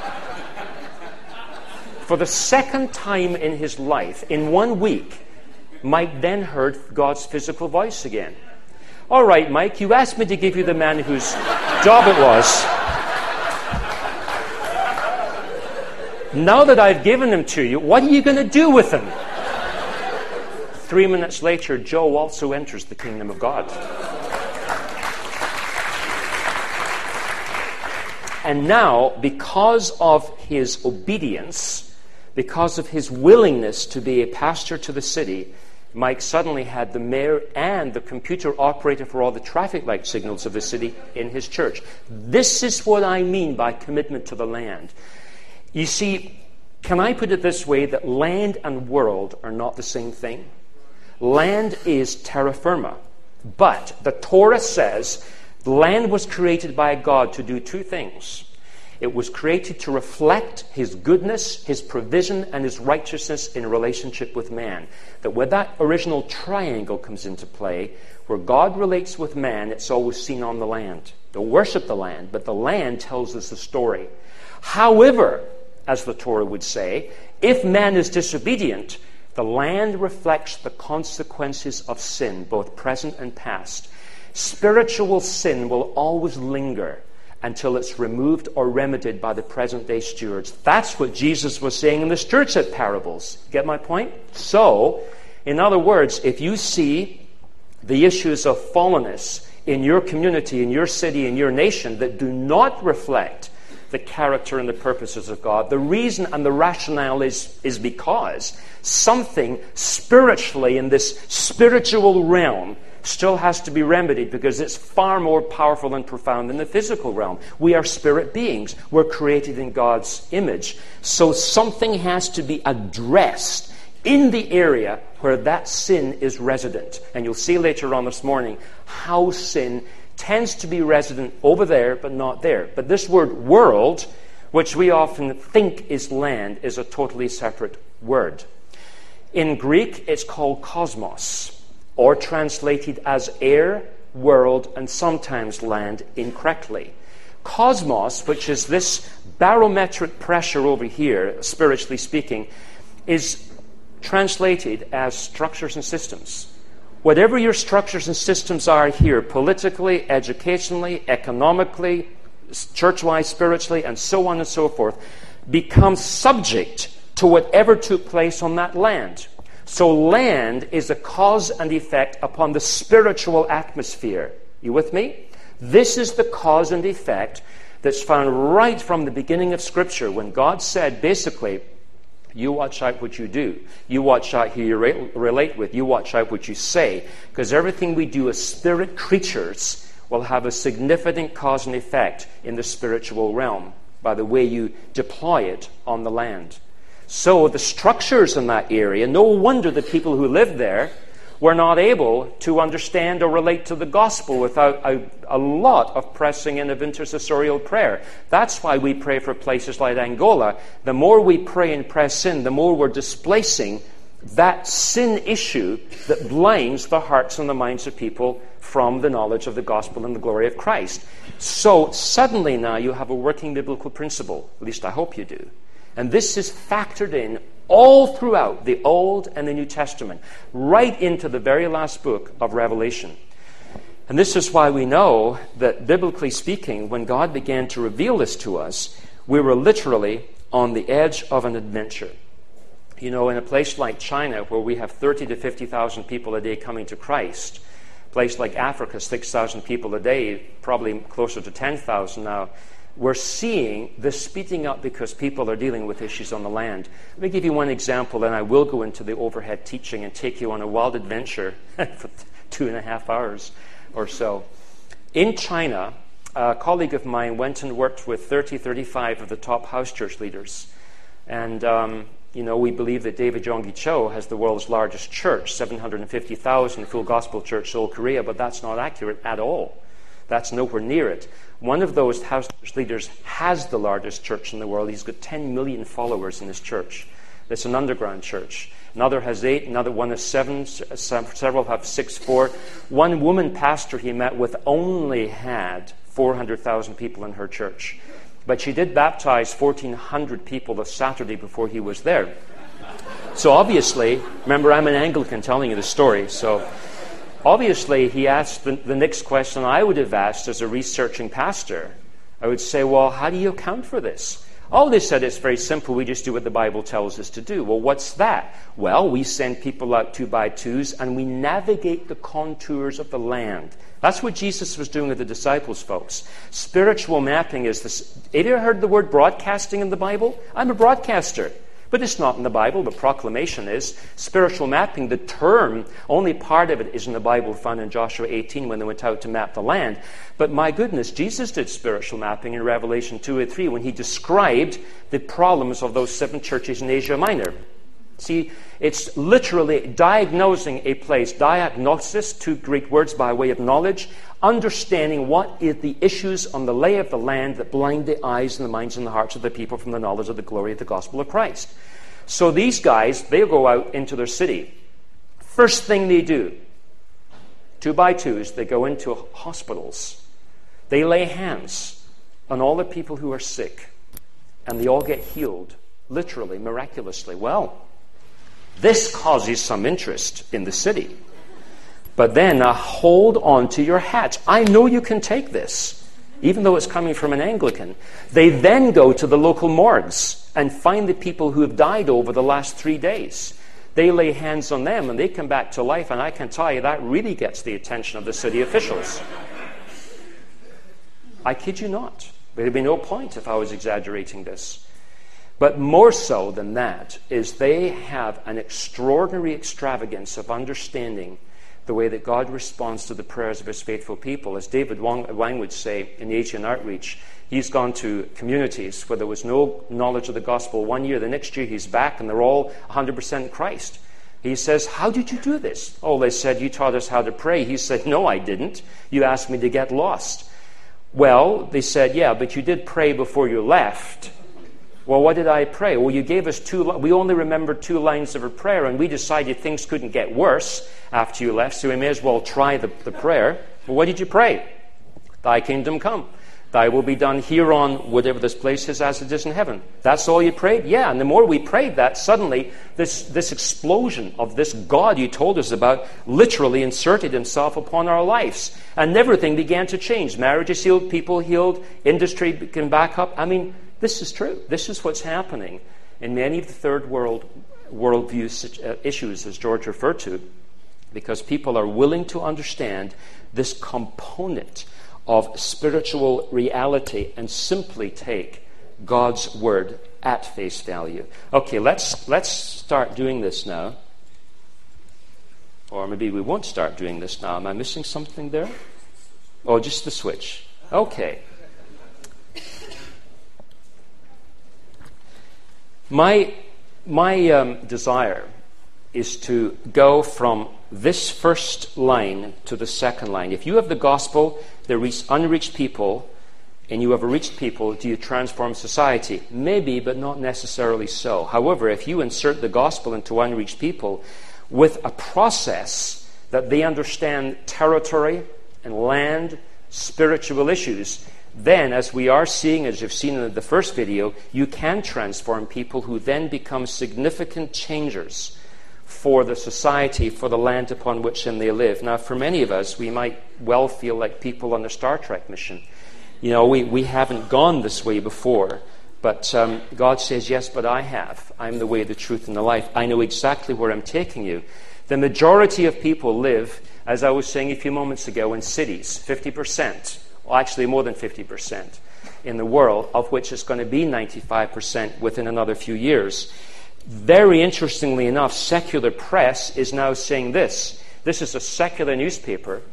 For the second time in his life, in one week, Mike then heard God's physical voice again. All right, Mike, you asked me to give you the man whose job it was. Now that I've given him to you, what are you going to do with him? Three minutes later, Joe also enters the kingdom of God. And now, because of his obedience, because of his willingness to be a pastor to the city, Mike suddenly had the mayor and the computer operator for all the traffic light signals of the city in his church. This is what I mean by commitment to the land. You see, can I put it this way, that land and world are not the same thing? Land is terra firma, but the Torah says the land was created by God to do two things. It was created to reflect His goodness, His provision, and His righteousness in relationship with man. That where that original triangle comes into play, where God relates with man, it's always seen on the land. They worship the land, but the land tells us the story. However, as the Torah would say, if man is disobedient, the land reflects the consequences of sin, both present and past. Spiritual sin will always linger until it's removed or remedied by the present-day stewards. That's what Jesus was saying in the stewardship parables. Get my point? So, in other words, if you see the issues of fallenness in your community, in your city, in your nation that do not reflect the character and the purposes of God, the reason and the rationale is, is because something spiritually in this spiritual realm still has to be remedied, because it's far more powerful and profound than the physical realm. We are spirit beings. We're created in God's image. So something has to be addressed in the area where that sin is resident. And you'll see later on this morning how sin tends to be resident over there, but not there. But this word world, which we often think is land, is a totally separate word. In Greek, it's called cosmos, or translated as air, world, and sometimes land incorrectly. Cosmos, which is this barometric pressure over here, spiritually speaking, is translated as structures and systems. Whatever your structures and systems are here, politically, educationally, economically, church-wise, spiritually, and so on and so forth, become subject to whatever took place on that land. So land is a cause and effect upon the spiritual atmosphere. You with me? This is the cause and effect that's found right from the beginning of Scripture, when God said, basically, you watch out what you do. You watch out who you re- relate with. You watch out what you say. Because everything we do as spirit creatures will have a significant cause and effect in the spiritual realm by the way you deploy it on the land. So the structures in that area, no wonder the people who lived there were not able to understand or relate to the gospel without a, a lot of pressing in of intercessorial prayer. That's why we pray for places like Angola. The more we pray and press in, the more we're displacing that sin issue that blinds the hearts and the minds of people from the knowledge of the gospel and the glory of Christ. So suddenly now you have a working biblical principle. At least I hope you do. And this is factored in all throughout the Old and the New Testament, right into the very last book of Revelation. And this is why we know that, biblically speaking, when God began to reveal this to us, we were literally on the edge of an adventure. You know, in a place like China, where we have thirty to fifty thousand people a day coming to Christ, a place like Africa, six thousand people a day, probably closer to ten thousand now, we're seeing this speeding up because people are dealing with issues on the land. Let me give you one example, and I will go into the overhead teaching and take you on a wild adventure for two and a half hours or so. In China, a colleague of mine went and worked with thirty, thirty-five of the top house church leaders. And, um, you know, we believe that David Yonggi Cho has the world's largest church, seven hundred fifty thousand, Full Gospel Church, Seoul, Korea, but that's not accurate at all. That's nowhere near it. One of those house church leaders has the largest church in the world. He's got ten million followers in his church. It's an underground church. Another has eight, another one has seven, several have six, four. One woman pastor he met with only had four hundred thousand people in her church. But she did baptize fourteen hundred people the Saturday before he was there. So obviously, remember, I'm an Anglican telling you the story, so obviously he asked the, the next question I would have asked as a researching pastor. I would say, well, how do you account for this? Oh, they said it's very simple. We just do what the Bible tells us to do. Well, what's that? Well, we send people out two by twos and we navigate the contours of the land. That's what Jesus was doing with the disciples, folks. Spiritual mapping is this. Have you ever heard the word broadcasting in the Bible? I'm a broadcaster. But it's not in the Bible, but proclamation is. Spiritual mapping, the term, only part of it is in the Bible, found in Joshua eighteen when they went out to map the land. But my goodness, Jesus did spiritual mapping in Revelation two and three when he described the problems of those seven churches in Asia Minor. See, it's literally diagnosing a place. Diagnosis, two Greek words by way of knowledge. Understanding what is the issues on the lay of the land that blind the eyes and the minds and the hearts of the people from the knowledge of the glory of the gospel of Christ. So these guys, they go out into their city. First thing they do, two by twos, they go into hospitals. They lay hands on all the people who are sick. And they all get healed, literally, miraculously. Well, this causes some interest in the city. But then uh, hold on to your hats. I know you can take this, even though it's coming from an Anglican. They then go to the local morgues and find the people who have died over the last three days. They lay hands on them and they come back to life, and I can tell you that really gets the attention of the city officials. I kid you not. There'd be no point if I was exaggerating this. But more so than that is they have an extraordinary extravagance of understanding the way that God responds to the prayers of his faithful people. As David Wang, Wang would say in the Asian Outreach, he's gone to communities where there was no knowledge of the gospel one year. The next year he's back and they're all one hundred percent Christ. He says, how did you do this? Oh, they said, you taught us how to pray. He said, no, I didn't. You asked me to get lost. Well, they said, yeah, but you did pray before you left. Well, what did I pray? Well, you gave us two, we only remembered two lines of a prayer, and we decided things couldn't get worse after you left, so we may as well try the, the prayer. Well, what did you pray? Thy kingdom come. Thy will be done here on whatever this place is as it is in heaven. That's all you prayed? Yeah, and the more we prayed that, suddenly this, this explosion of this God you told us about literally inserted himself upon our lives. And everything began to change. Marriages healed, people healed, industry came back up. I mean, this is true. This is what's happening in many of the third world worldview issues, as George referred to, because people are willing to understand this component of spiritual reality and simply take God's word at face value. Okay, let's let's start doing this now. Or maybe we won't start doing this now. Am I missing something there? Oh, just the switch. Okay. My, my um, desire is to go from this first line to the second line. If you have the gospel, the reach, unreached people, and you have reached people, do you transform society? Maybe, but not necessarily so. However, if you insert the gospel into unreached people with a process that they understand territory and land, spiritual issues, then, as we are seeing, as you've seen in the first video, you can transform people who then become significant changers for the society, for the land upon which they live. Now, for many of us, we might well feel like people on a Star Trek mission. You know, we, we haven't gone this way before, but um, God says, yes, but I have. I'm the way, the truth, and the life. I know exactly where I'm taking you. The majority of people live, as I was saying a few moments ago, in cities, fifty percent. Well, actually more than fifty percent in the world, of which it's going to be ninety-five percent within another few years. Very interestingly enough, secular press is now saying this. This is a secular newspaper.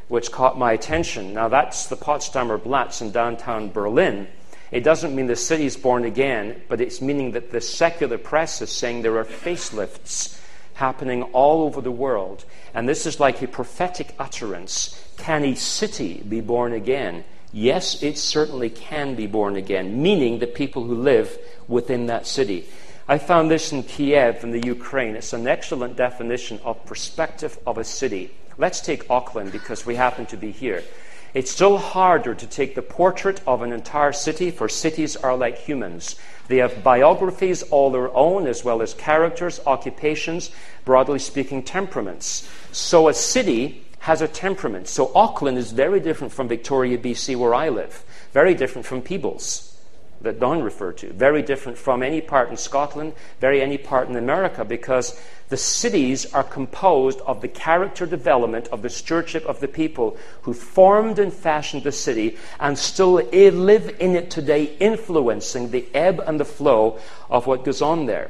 which caught my attention. Now, that's the Potsdamer Platz in downtown Berlin. It doesn't mean the city's born again, but it's meaning that the secular press is saying there are facelifts happening all over the world. And this is like a prophetic utterance. Can a city be born again? Yes, it certainly can be born again, meaning the people who live within that city. I found this in Kiev in the Ukraine. It's an excellent definition of perspective of a city. Let's take Auckland because we happen to be here. It's still harder to take the portrait of an entire city, for cities are like humans. They have biographies all their own, as well as characters, occupations, broadly speaking, temperaments. So a city has a temperament. So Auckland is very different from Victoria, B C, where I live. Very different from Peebles, that Don referred to. Very different from any part in Scotland, very any part in America, because the cities are composed of the character development of the stewardship of the people who formed and fashioned the city and still live in it today, influencing the ebb and the flow of what goes on there.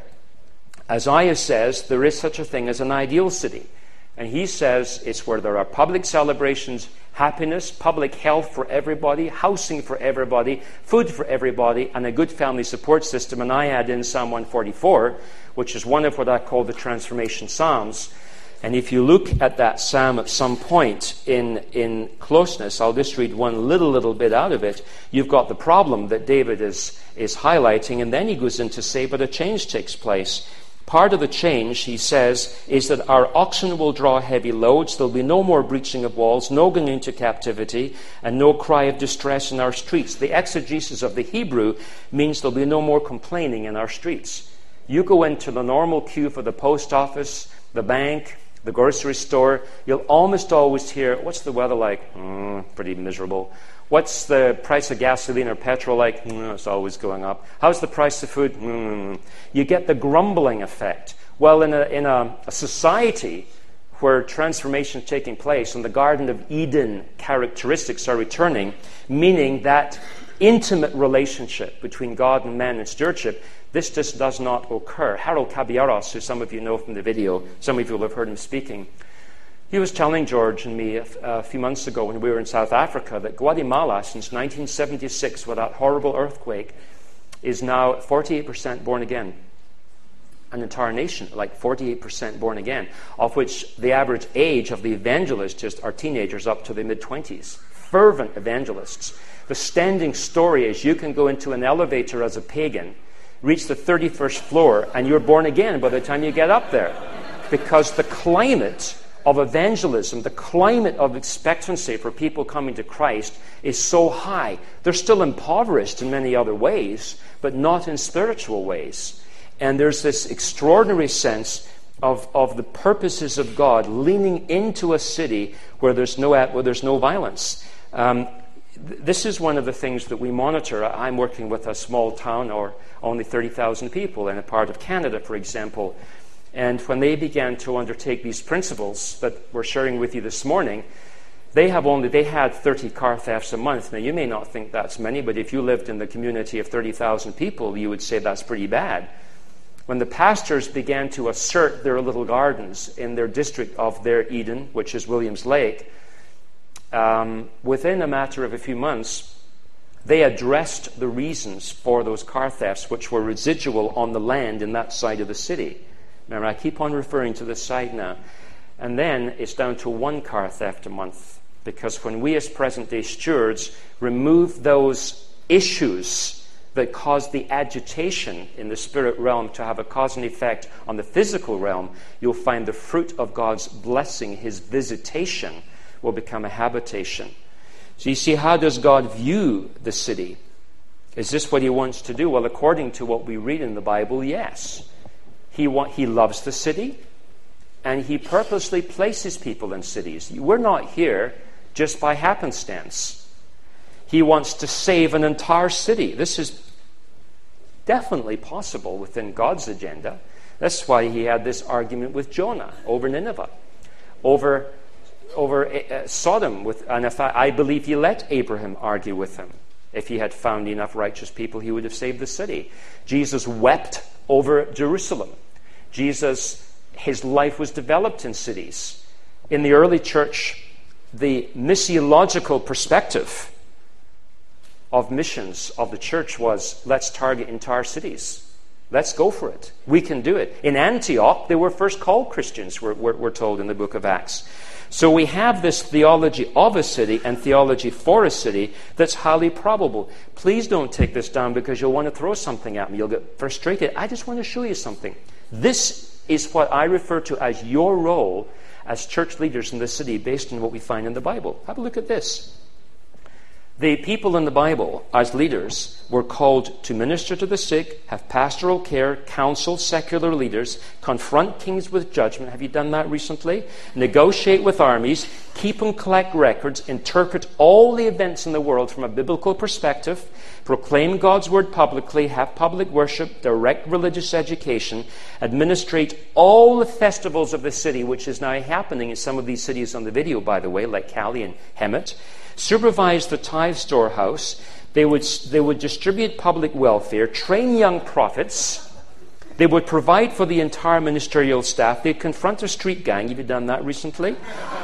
Isaiah says there is such a thing as an ideal city. And he says it's where there are public celebrations, happiness, public health for everybody, housing for everybody, food for everybody, and a good family support system. And I add in Psalm one forty-four, which is one of what I call the transformation psalms. And if you look at that psalm at some point in, in closeness, I'll just read one little, little bit out of it. You've got the problem that David is, is highlighting, and then he goes in to say, but a change takes place. Part of the change, he says, is that our oxen will draw heavy loads. There'll be no more breaching of walls, no going into captivity, and no cry of distress in our streets. The exegesis of the Hebrew means there'll be no more complaining in our streets. You go into the normal queue for the post office, the bank, the grocery store, you'll almost always hear, what's the weather like? Mm, pretty miserable. What's the price of gasoline or petrol like? Mm, it's always going up. How's the price of food? Mm. You get the grumbling effect. Well, in a, in a, a society where transformation is taking place and the Garden of Eden characteristics are returning, meaning that intimate relationship between God and man and stewardship, this just does not occur. Harold Caballeros, who some of you know from the video, some of you will have heard him speaking, he was telling George and me a, a few months ago when we were in South Africa that Guatemala, since nineteen seventy-six, with that horrible earthquake, is now forty-eight percent born again. An entire nation, like forty-eight percent born again, of which the average age of the evangelists just are teenagers up to the mid-twenties. Fervent evangelists. The standing story is you can go into an elevator as a pagan, reach the thirty-first floor, and you're born again by the time you get up there. Because the climate of evangelism, the climate of expectancy for people coming to Christ is so high. They're still impoverished in many other ways, but not in spiritual ways. And there's this extraordinary sense of, of the purposes of God leaning into a city where there's no, where there's no violence. Um, th- this is one of the things that we monitor. I'm working with a small town, or only thirty thousand people in a part of Canada, for example. And when they began to undertake these principles that we're sharing with you this morning, they have only they had thirty car thefts a month. Now, you may not think that's many, but if you lived in the community of thirty thousand people, you would say that's pretty bad. When the pastors began to assert their little gardens in their district of their Eden, which is Williams Lake, um, within a matter of a few months, they addressed the reasons for those car thefts, which were residual on the land in that side of the city. Remember, I keep on referring to this side now. And then it's down to one car theft a month. Because when we as present-day stewards remove those issues that cause the agitation in the spirit realm to have a cause and effect on the physical realm, you'll find the fruit of God's blessing, his visitation, will become a habitation. So you see, how does God view the city? Is this what he wants to do? Well, according to what we read in the Bible, yes. He, wa- he loves the city, and he purposely places people in cities. We're not here just by happenstance. He wants to save an entire city. This is definitely possible within God's agenda. That's why he had this argument with Jonah over Nineveh, over, over uh, Sodom. With, and if I, I believe he let Abraham argue with him. If he had found enough righteous people, he would have saved the city. Jesus wept over Jerusalem. Jesus, his life was developed in cities. In the early church, the missiological perspective of missions of the church was, let's target entire cities. Let's go for it. We can do it. In Antioch, they were first called Christians, we're, we're, we're told in the book of Acts. So we have this theology of a city and theology for a city that's highly probable. Please don't take this down because you'll want to throw something at me. You'll get frustrated. I just want to show you something. This is what I refer to as your role as church leaders in the city based on what we find in the Bible. Have a look at this. The people in the Bible, as leaders, were called to minister to the sick, have pastoral care, counsel secular leaders, confront kings with judgment. Have you done that recently? Negotiate with armies, keep and collect records, interpret all the events in the world from a biblical perspective, proclaim God's word publicly, have public worship, direct religious education, administrate all the festivals of the city, which is now happening in some of these cities on the video, by the way, like Cali and Hemet. Supervise the tithe storehouse. They would, they would distribute public welfare, train young prophets. They would provide for the entire ministerial staff. They'd confront a street gang. Have you done that recently?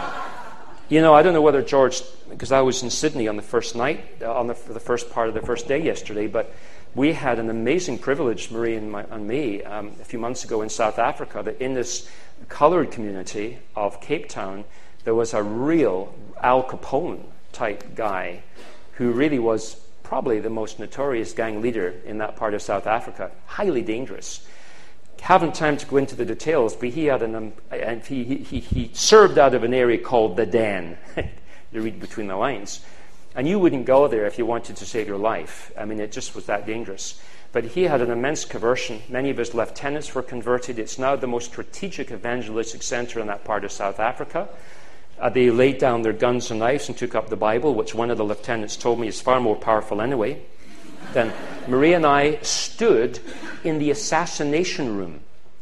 You know, I don't know whether George, because I was in Sydney on the first night, on the, for the first part of the first day yesterday, but we had an amazing privilege, Marie and, my, and me, um, a few months ago in South Africa, that in this coloured community of Cape Town, there was a real Al Capone type guy who really was probably the most notorious gang leader in that part of South Africa. Highly dangerous. Haven't time to go into the details, but he had an um, and he, he he served out of an area called the Den. You read between the lines, and you wouldn't go there if you wanted to save your life. I mean, it just was that dangerous. But he had an immense conversion. Many of his lieutenants were converted. It's now the most strategic evangelistic center in that part of South Africa. Uh, they laid down their guns and knives and took up the Bible, which one of the lieutenants told me is far more powerful anyway. Then Marie and I stood in the assassination room,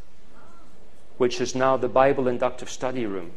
which is now the Bible inductive study room.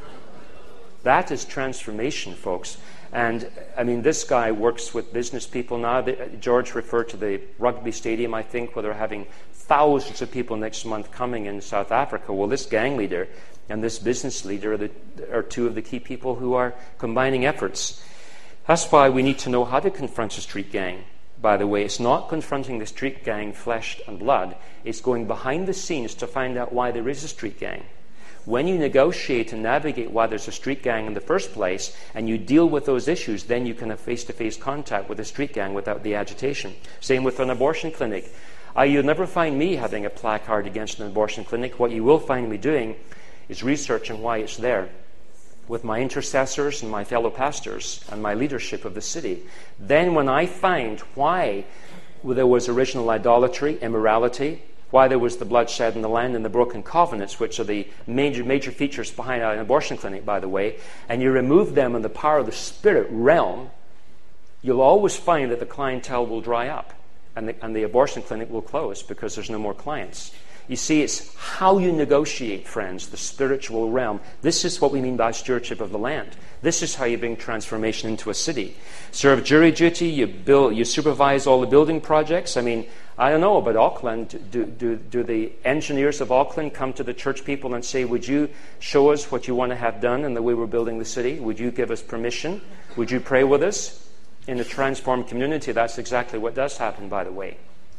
That is transformation, folks. And, I mean, this guy works with business people now. George referred to the rugby stadium, I think, where they're having thousands of people next month coming in South Africa. Well, this gang leader and this business leader are, the, are two of the key people who are combining efforts. That's why we need to know how to confront a street gang. By the way, it's not confronting the street gang flesh and blood. It's going behind the scenes to find out why there is a street gang. When you negotiate and navigate why there's a street gang in the first place, and you deal with those issues, then you can have face-to-face contact with a street gang without the agitation. Same with an abortion clinic. Uh, you'll never find me having a placard against an abortion clinic. What you will find me doing is researching why it's there with my intercessors and my fellow pastors and my leadership of the city. Then when I find why there was original idolatry, immorality, why there was the bloodshed in the land and the broken covenants, which are the major major features behind an abortion clinic, by the way, and you remove them in the power of the spirit realm, you'll always find that the clientele will dry up and the, and the abortion clinic will close because there's no more clients. You see, it's how you negotiate, friends, the spiritual realm. This is what we mean by stewardship of the land. This is how you bring transformation into a city. Serve jury duty, you build, you supervise all the building projects. I mean, I don't know about Auckland. Do, do, do the engineers of Auckland come to the church people and say, would you show us what you want to have done in the way we're building the city? Would you give us permission? Would you pray with us? In a transformed community, that's exactly what does happen, by the way.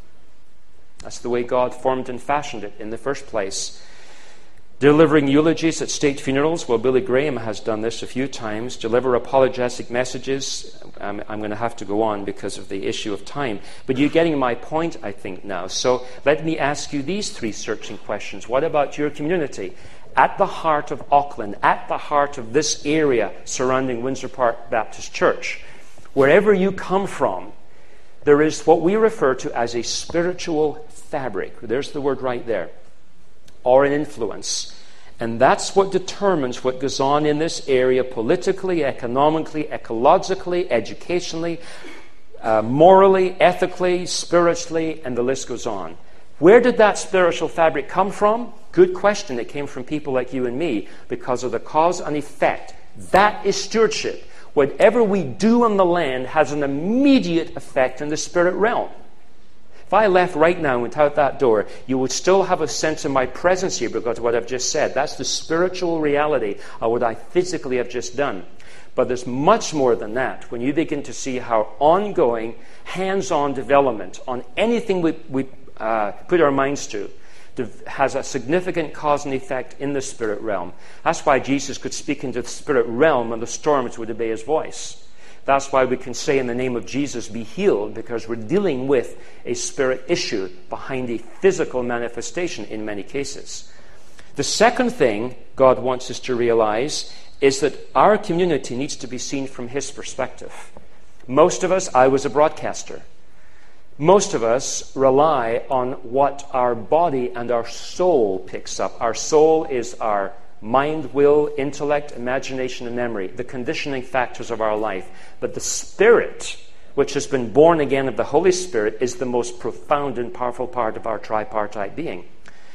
That's the way God formed and fashioned it in the first place. Delivering eulogies at state funerals. Well, Billy Graham has done this a few times. Deliver apologetic messages. I'm, I'm going to have to go on because of the issue of time. But you're getting my point, I think, now. So let me ask you these three searching questions. What about your community? At the heart of Auckland, at the heart of this area surrounding Windsor Park Baptist Church, wherever you come from, there is what we refer to as a spiritual fabric. There's the word right there. Or an influence. And that's what determines what goes on in this area politically, economically, ecologically, educationally, uh, morally, ethically, spiritually, and the list goes on. Where did that spiritual fabric come from? Good question. It came from people like you and me because of the cause and effect. That is stewardship. Whatever we do on the land has an immediate effect in the spirit realm. If I left right now and went out that door, you would still have a sense of my presence here because of what I've just said. That's the spiritual reality of what I physically have just done. But there's much more than that when you begin to see how ongoing, hands-on development on anything we, we uh, put our minds to has a significant cause and effect in the spirit realm. That's why Jesus could speak into the spirit realm and the storms would obey his voice. That's why we can say in the name of Jesus, be healed, because we're dealing with a spirit issue behind a physical manifestation in many cases. The second thing God wants us to realize is that our community needs to be seen from his perspective. Most of us, I was a broadcaster. Most of us rely on what our body and our soul picks up. Our soul is our mind, will, intellect, imagination, and memory, the conditioning factors of our life. But the Spirit, which has been born again of the Holy Spirit, is the most profound and powerful part of our tripartite being.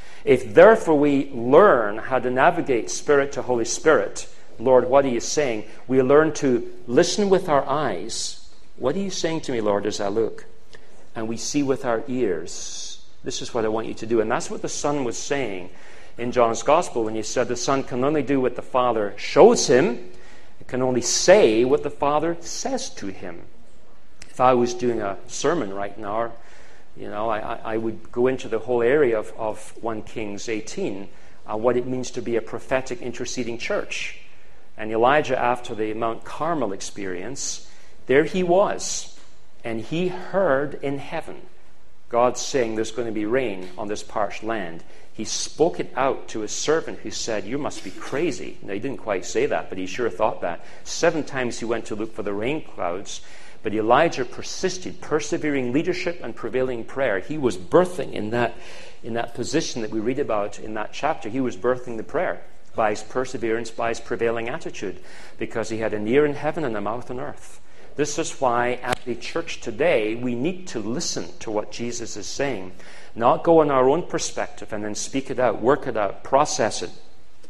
If therefore we learn how to navigate Spirit to Holy Spirit, Lord, what are you saying? We learn to listen with our eyes. What are you saying to me, Lord, as I look? And we see with our ears. This is what I want you to do. And that's what the Son was saying in John's Gospel when he said the Son can only do what the Father shows him. He can only say what the Father says to him. If I was doing a sermon right now, you know, I, I would go into the whole area of, of First Kings eighteen, uh, what it means to be a prophetic interceding church. And Elijah, after the Mount Carmel experience, there he was. And he heard in heaven God saying there's going to be rain on this parched land. He spoke it out to his servant who said, you must be crazy. Now, he didn't quite say that, but he sure thought that. Seven times he went to look for the rain clouds, but Elijah persisted, persevering leadership and prevailing prayer. He was birthing in that, in that position that we read about in that chapter. He was birthing the prayer by his perseverance, by his prevailing attitude, because he had an ear in heaven and a mouth on earth. This is why at the church today we need to listen to what Jesus is saying, not go on our own perspective and then speak it out, work it out, process it.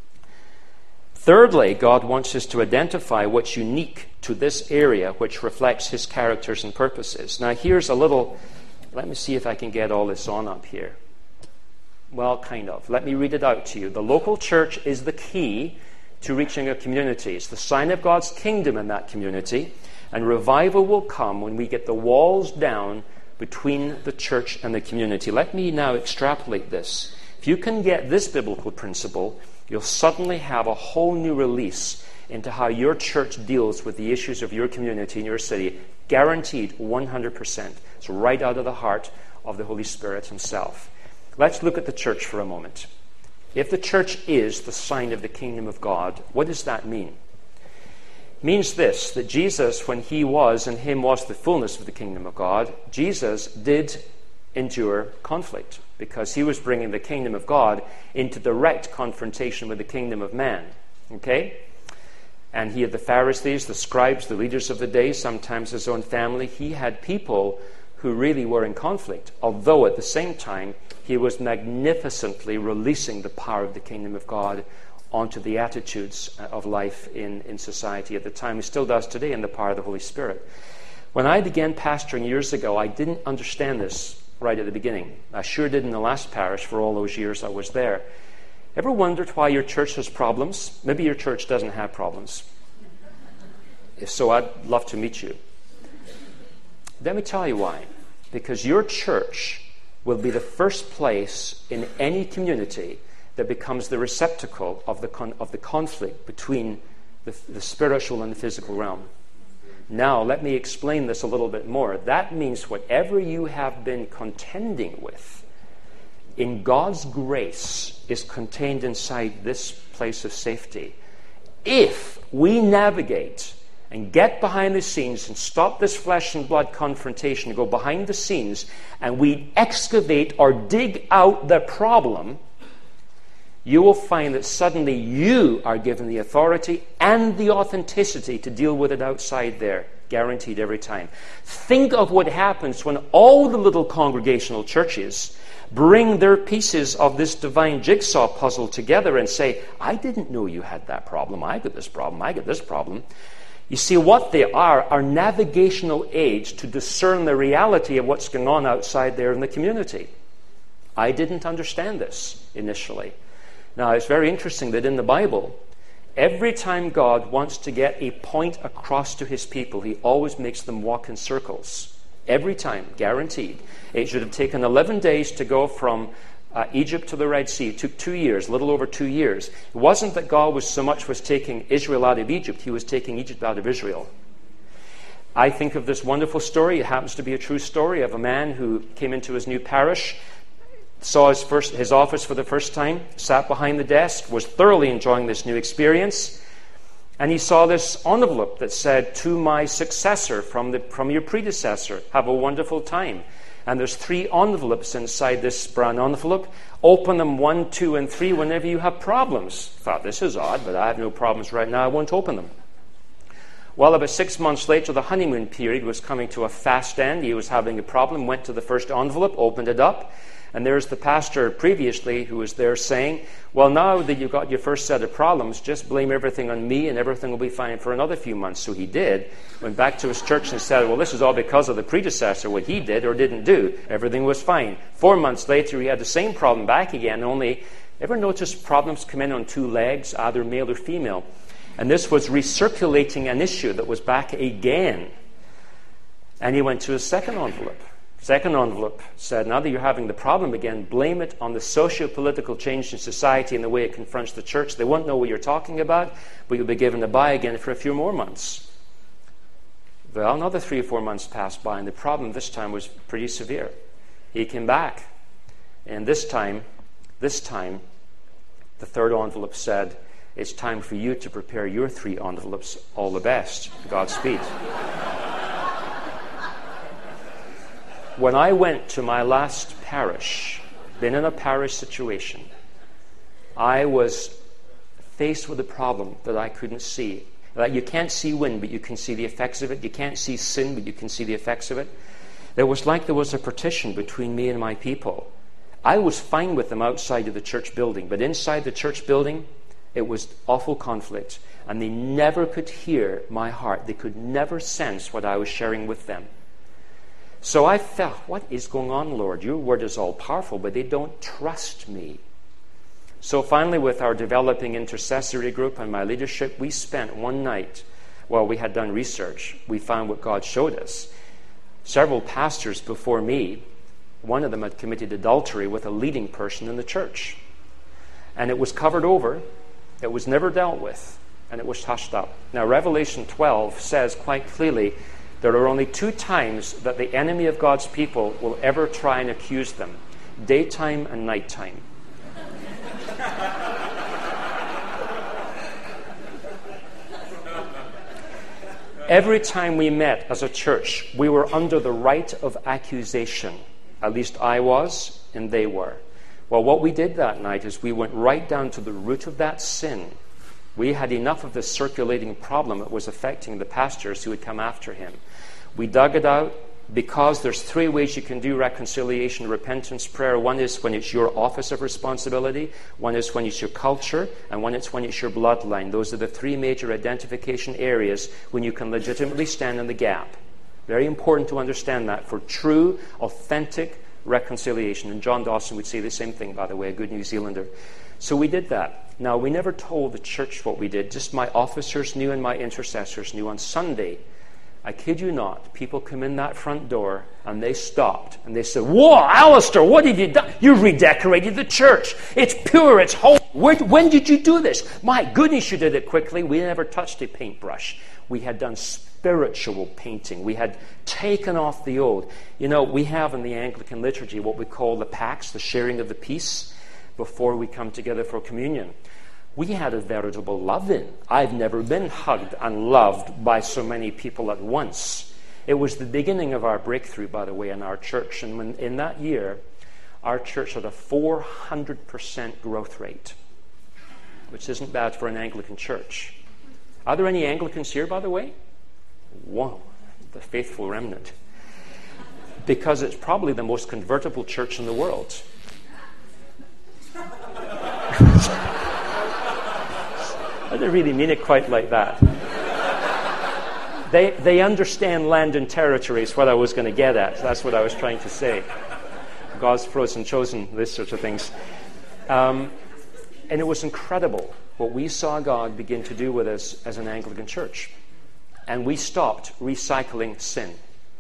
Thirdly, God wants us to identify what's unique to this area which reflects his characters and purposes. Now here's a little, let me see if I can get all this on up here. Well, kind of. Let me read it out to you. The local church is the key to reaching a community. It's the sign of God's kingdom in that community. And revival will come when we get the walls down between the church and the community. Let me now extrapolate this. If you can get this biblical principle, you'll suddenly have a whole new release into how your church deals with the issues of your community and your city. Guaranteed one hundred percent. It's right out of the heart of the Holy Spirit himself. Let's look at the church for a moment. If the church is the sign of the kingdom of God, what does that mean? It means this, that Jesus, when he was, and him was the fullness of the kingdom of God, Jesus did endure conflict because he was bringing the kingdom of God into direct confrontation with the kingdom of man. Okay? And he had the Pharisees, the scribes, the leaders of the day, sometimes his own family. He had people who really were in conflict, although at the same time he was magnificently releasing the power of the kingdom of God onto the attitudes of life in, in society at the time. He still does today in the power of the Holy Spirit. When I began pastoring years ago, I didn't understand this right at the beginning. I sure did in the last parish for all those years I was there. Ever wondered why your church has problems? Maybe your church doesn't have problems. If so, I'd love to meet you. Let me tell you why. Because your church will be the first place in any community that becomes the receptacle of the con- of the conflict between the, the spiritual and the physical realm. Now, let me explain this a little bit more. That means whatever you have been contending with, in God's grace, is contained inside this place of safety. If we navigate and get behind the scenes and stop this flesh and blood confrontation, go behind the scenes, and we excavate or dig out the problem, you will find that suddenly you are given the authority and the authenticity to deal with it outside there, guaranteed every time. Think of what happens when all the little congregational churches bring their pieces of this divine jigsaw puzzle together and say, I didn't know you had that problem. I got this problem. I got this problem. You see, what they are are navigational aids to discern the reality of what's going on outside there in the community. I didn't understand this initially. Now, it's very interesting that in the Bible, every time God wants to get a point across to his people, he always makes them walk in circles. Every time, guaranteed. It should have taken eleven days to go from uh, Egypt to the Red Sea. It took two years, a little over two years. It wasn't that God was so much was taking Israel out of Egypt, he was taking Egypt out of Israel. I think of this wonderful story. It happens to be a true story of a man who came into his new parish, saw his first his office for the first time, sat behind the desk, was thoroughly enjoying this new experience, and he saw this envelope that said, "To my successor from the from your predecessor, have a wonderful time." And there's three envelopes inside this brown envelope. Open them one, two, and three whenever you have problems. Thought, this is odd, but I have no problems right now. I won't open them. Well, about six months later, the honeymoon period was coming to a fast end. He was having a problem, went to the first envelope, opened it up, and there's the pastor previously who was there saying, well, now that you've got your first set of problems, just blame everything on me and everything will be fine for another few months. So he did. Went back to his church and said, well, this is all because of the predecessor, what he did or didn't do. Everything was fine. Four months later, he had the same problem back again, only, ever notice problems come in on two legs, either male or female? And this was recirculating an issue that was back again. And he went to his second envelope. Second envelope said, now that you're having the problem again, blame it on the socio-political change in society and the way it confronts the church. They won't know what you're talking about, but you'll be given a buy again for a few more months. Well, another three or four months passed by, and the problem this time was pretty severe. He came back, and this time, this time, the third envelope said, it's time for you to prepare your three envelopes. All the best. Godspeed. When I went to my last parish, been in a parish situation, I was faced with a problem that I couldn't see. That you can't see wind, but you can see the effects of it. You can't see sin, but you can see the effects of it. It was like there was a partition between me and my people. I was fine with them outside of the church building, but inside the church building, it was awful conflict. And they never could hear my heart. They could never sense what I was sharing with them. So I felt, what is going on, Lord? Your word is all powerful, but they don't trust me. So finally, with our developing intercessory group and my leadership, we spent one night, while we had done research, we found what God showed us. Several pastors before me, one of them had committed adultery with a leading person in the church. And it was covered over, it was never dealt with, and it was hushed up. Now, Revelation twelve says quite clearly, there are only two times that the enemy of God's people will ever try and accuse them. Daytime and nighttime. Every time we met as a church, we were under the right of accusation. At least I was, and they were. Well, what we did that night is we went right down to the root of that sin. We had enough of this circulating problem that was affecting the pastors who had come after him. We dug it out because there's three ways you can do reconciliation, repentance, prayer. One is when it's your office of responsibility, one is when it's your culture, and one is when it's your bloodline. Those are the three major identification areas when you can legitimately stand in the gap. Very important to understand that for true, authentic reconciliation. And John Dawson would say the same thing, by the way, a good New Zealander. So we did that. Now, we never told the church what we did. Just my officers knew and my intercessors knew. On Sunday, I kid you not, people come in that front door and they stopped and they said, whoa, Alistair, what have you done? You've redecorated the church. It's pure, it's holy. Where, when did you do this? My goodness, you did it quickly. We never touched a paintbrush. We had done spiritual painting. We had taken off the old. You know, we have in the Anglican liturgy what we call the Pax, the sharing of the peace, before we come together for communion. We had a veritable love-in. I've never been hugged and loved by so many people at once. It was the beginning of our breakthrough, by the way, in our church. And when, in that year, our church had a four hundred percent growth rate, which isn't bad for an Anglican church. Are there any Anglicans here, by the way? Whoa, the faithful remnant. Because it's probably the most convertible church in the world. I didn't really mean it quite like that. They, they understand land and territory is what I was going to get at. That's what I was trying to say. God's frozen chosen, this sort of things. Um, and it was incredible what we saw God begin to do with us as an Anglican church. And we stopped recycling sin.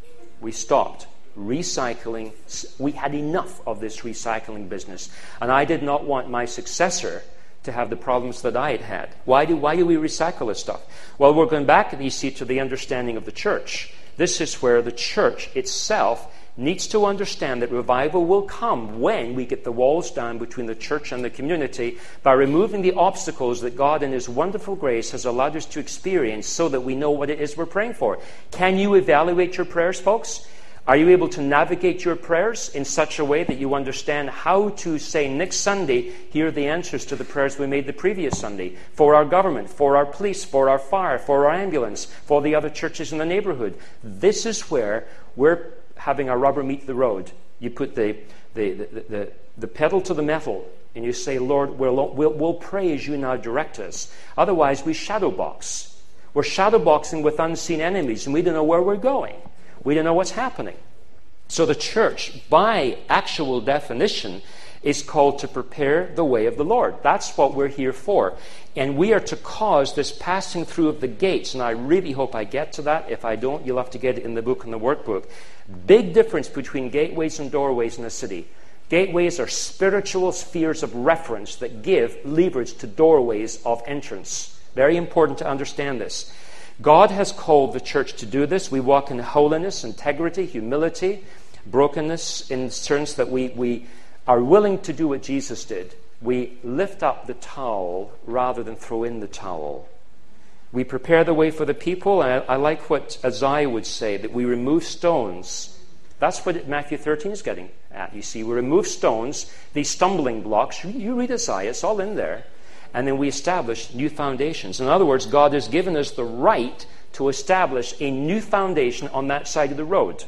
We stopped recycling. We had enough of this recycling business. And I did not want my successor to have the problems that I had had. Why do, why do we recycle this stuff? Well, we're going back, you see, to the understanding of the church. This is where the church itself needs to understand that revival will come when we get the walls down between the church and the community by removing the obstacles that God in His wonderful grace has allowed us to experience so that we know what it is we're praying for. Can you evaluate your prayers, folks? Are you able to navigate your prayers in such a way that you understand how to say next Sunday, here are the answers to the prayers we made the previous Sunday, for our government, for our police, for our fire, for our ambulance, for the other churches in the neighborhood? This is where we're having our rubber meet the road. You put the, the, the, the, the pedal to the metal and you say, Lord, we'll, we'll, we'll pray as you now direct us. Otherwise, we shadow box. We're shadow boxing with unseen enemies and we don't know where we're going. We don't know what's happening. So the church, by actual definition, is called to prepare the way of the Lord. That's what we're here for. And we are to cause this passing through of the gates. And I really hope I get to that. If I don't, you'll have to get it in the book and the workbook. Big difference between gateways and doorways in a city. Gateways are spiritual spheres of reference that give leverage to doorways of entrance. Very important to understand this. God has called the church to do this. We walk in holiness, integrity, humility, brokenness, in the sense that we, we are willing to do what Jesus did. We lift up the towel rather than throw in the towel. We prepare the way for the people, and I, I like what Isaiah would say, that we remove stones. That's what Matthew thirteen is getting at. You see, we remove stones, these stumbling blocks. You read Isaiah, it's all in there. And then we establish new foundations. In other words, God has given us the right to establish a new foundation on that side of the road.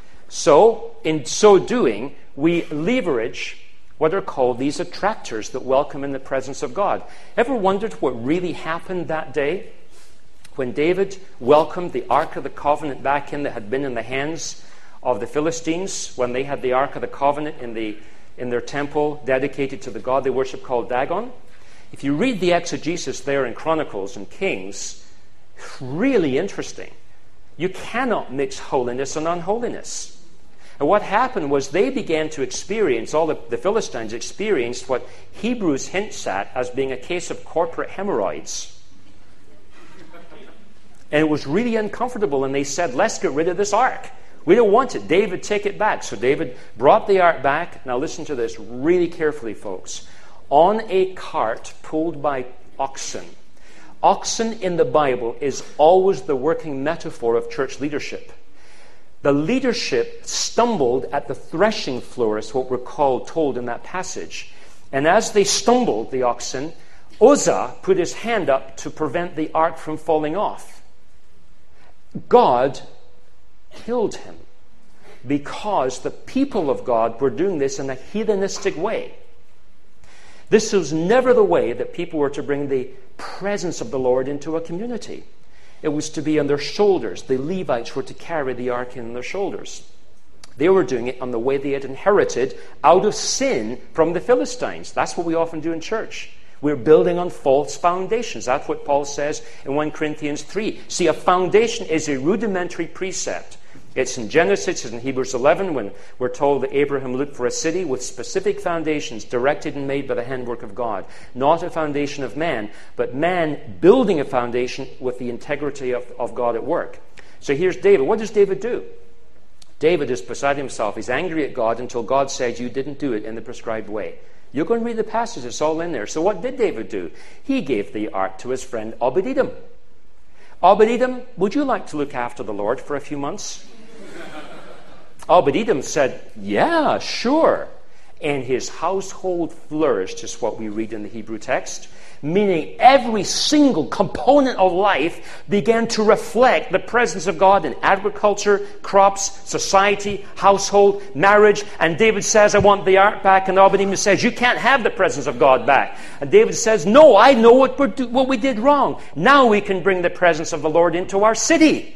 So, in so doing, we leverage what are called these attractors that welcome in the presence of God. Ever wondered what really happened that day? When David welcomed the Ark of the Covenant back in that had been in the hands of the Philistines, when they had the Ark of the Covenant in, the, in their temple dedicated to the god they worship called Dagon. If you read the exegesis there in Chronicles and Kings, really interesting. You cannot mix holiness and unholiness. And what happened was they began to experience, all the, the Philistines experienced what Hebrews hints at as being a case of corporate hemorrhoids. And it was really uncomfortable, and they said, let's get rid of this ark. We don't want it. David, take it back. So David brought the ark back. Now listen to this really carefully, folks. On a cart pulled by oxen. Oxen in the Bible is always the working metaphor of church leadership. The leadership stumbled at the threshing floor, is what we're called, told in that passage. And as they stumbled, the oxen, Uzzah put his hand up to prevent the ark from falling off. God killed him because the people of God were doing this in a heathenistic way. This was never the way that people were to bring the presence of the Lord into a community. It was to be on their shoulders. The Levites were to carry the ark in their shoulders. They were doing it on the way they had inherited out of sin from the Philistines. That's what we often do in church. We're building on false foundations. That's what Paul says in First Corinthians three. See, a foundation is a rudimentary precept. It's in Genesis, it's in Hebrews eleven, when we're told that Abraham looked for a city with specific foundations directed and made by the handwork of God. Not a foundation of man, but man building a foundation with the integrity of, of God at work. So here's David. What does David do? David is beside himself. He's angry at God until God says, you didn't do it in the prescribed way. You're going to read the passage. It's all in there. So what did David do? He gave the ark to his friend Obed-Edom. Obed-Edom, would you like to look after the Lord for a few months? Obed-Edom said, yeah, sure. And his household flourished, is what we read in the Hebrew text. Meaning every single component of life began to reflect the presence of God in agriculture, crops, society, household, marriage. And David says, I want the ark back. And Obed-Edom says, you can't have the presence of God back. And David says, no, I know what, we're do- what we did wrong. Now we can bring the presence of the Lord into our city.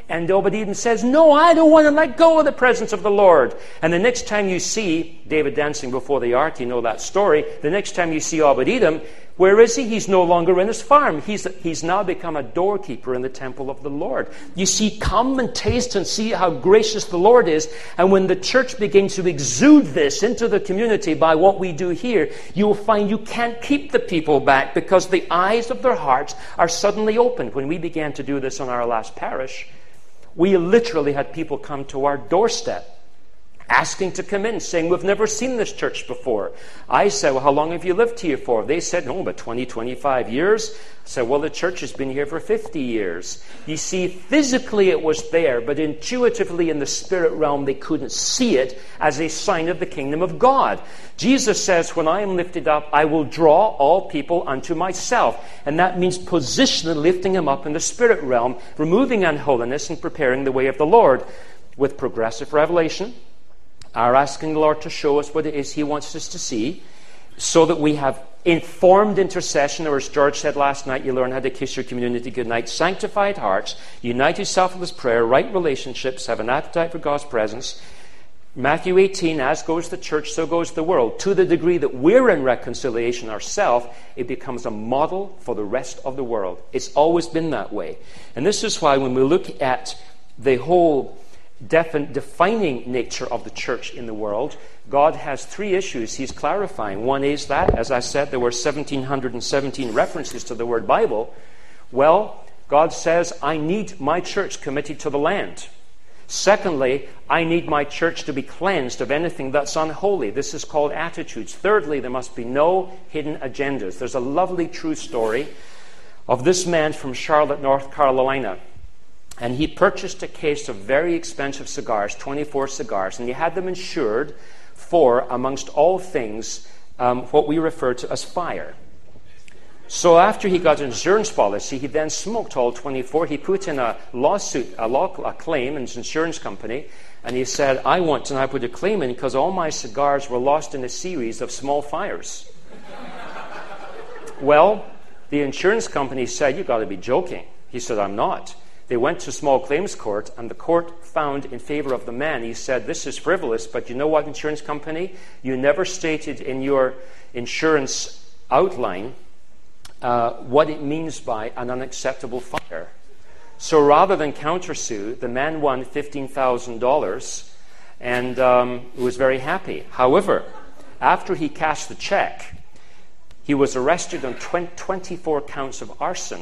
And Obed-Edom says, no, I don't want to let go of the presence of the Lord. And the next time you see David dancing before the ark, you know that story. The next time you see Obed-Edom, where is he? He's no longer in his farm. He's, he's now become a doorkeeper in the temple of the Lord. You see, come and taste and see how gracious the Lord is. And when the church begins to exude this into the community by what we do here, you will find you can't keep the people back because the eyes of their hearts are suddenly opened. When we began to do this on our last parish, we literally had people come to our doorstep asking to come in, saying, we've never seen this church before. I said, well, how long have you lived here for? They said, no, about twenty, twenty-five years. I said, well, the church has been here for fifty years. You see, physically it was there, but intuitively in the spirit realm, they couldn't see it as a sign of the kingdom of God. Jesus says, when I am lifted up, I will draw all people unto myself. And that means positionally lifting them up in the spirit realm, removing unholiness and preparing the way of the Lord with progressive revelation. Are asking the Lord to show us what it is He wants us to see, so that we have informed intercession, or as George said last night, you learn how to kiss your community goodnight. Sanctified hearts, unite yourself with His prayer, right relationships, have an appetite for God's presence. Matthew eighteen, as goes the church, so goes the world. To the degree that we're in reconciliation ourselves, it becomes a model for the rest of the world. It's always been that way. And this is why when we look at the whole Defin- defining nature of the church in the world, God has three issues He's clarifying. One is that, as I said, there were one thousand seven hundred seventeen references to the word Bible. Well, God says, I need my church committed to the land. Secondly, I need my church to be cleansed of anything that's unholy. This is called attitudes. Thirdly, there must be no hidden agendas. There's a lovely true story of this man from Charlotte, North Carolina. And he purchased a case of very expensive cigars, twenty-four cigars, and he had them insured for, amongst all things, um, what we refer to as fire. So after he got an insurance policy, he then smoked all twenty-four. He put in a lawsuit, a, law, a claim in his insurance company, and he said, I want to now put a claim in because all my cigars were lost in a series of small fires. Well, the insurance company said, you've got to be joking. He said, I'm not. They went to small claims court, and the court found in favor of the man. He said, this is frivolous, but you know what, insurance company? You never stated in your insurance outline uh, what it means by an unacceptable fire. So rather than countersue, the man won fifteen thousand dollars and um, was very happy. However, after he cashed the check, he was arrested on twenty-four counts of arson.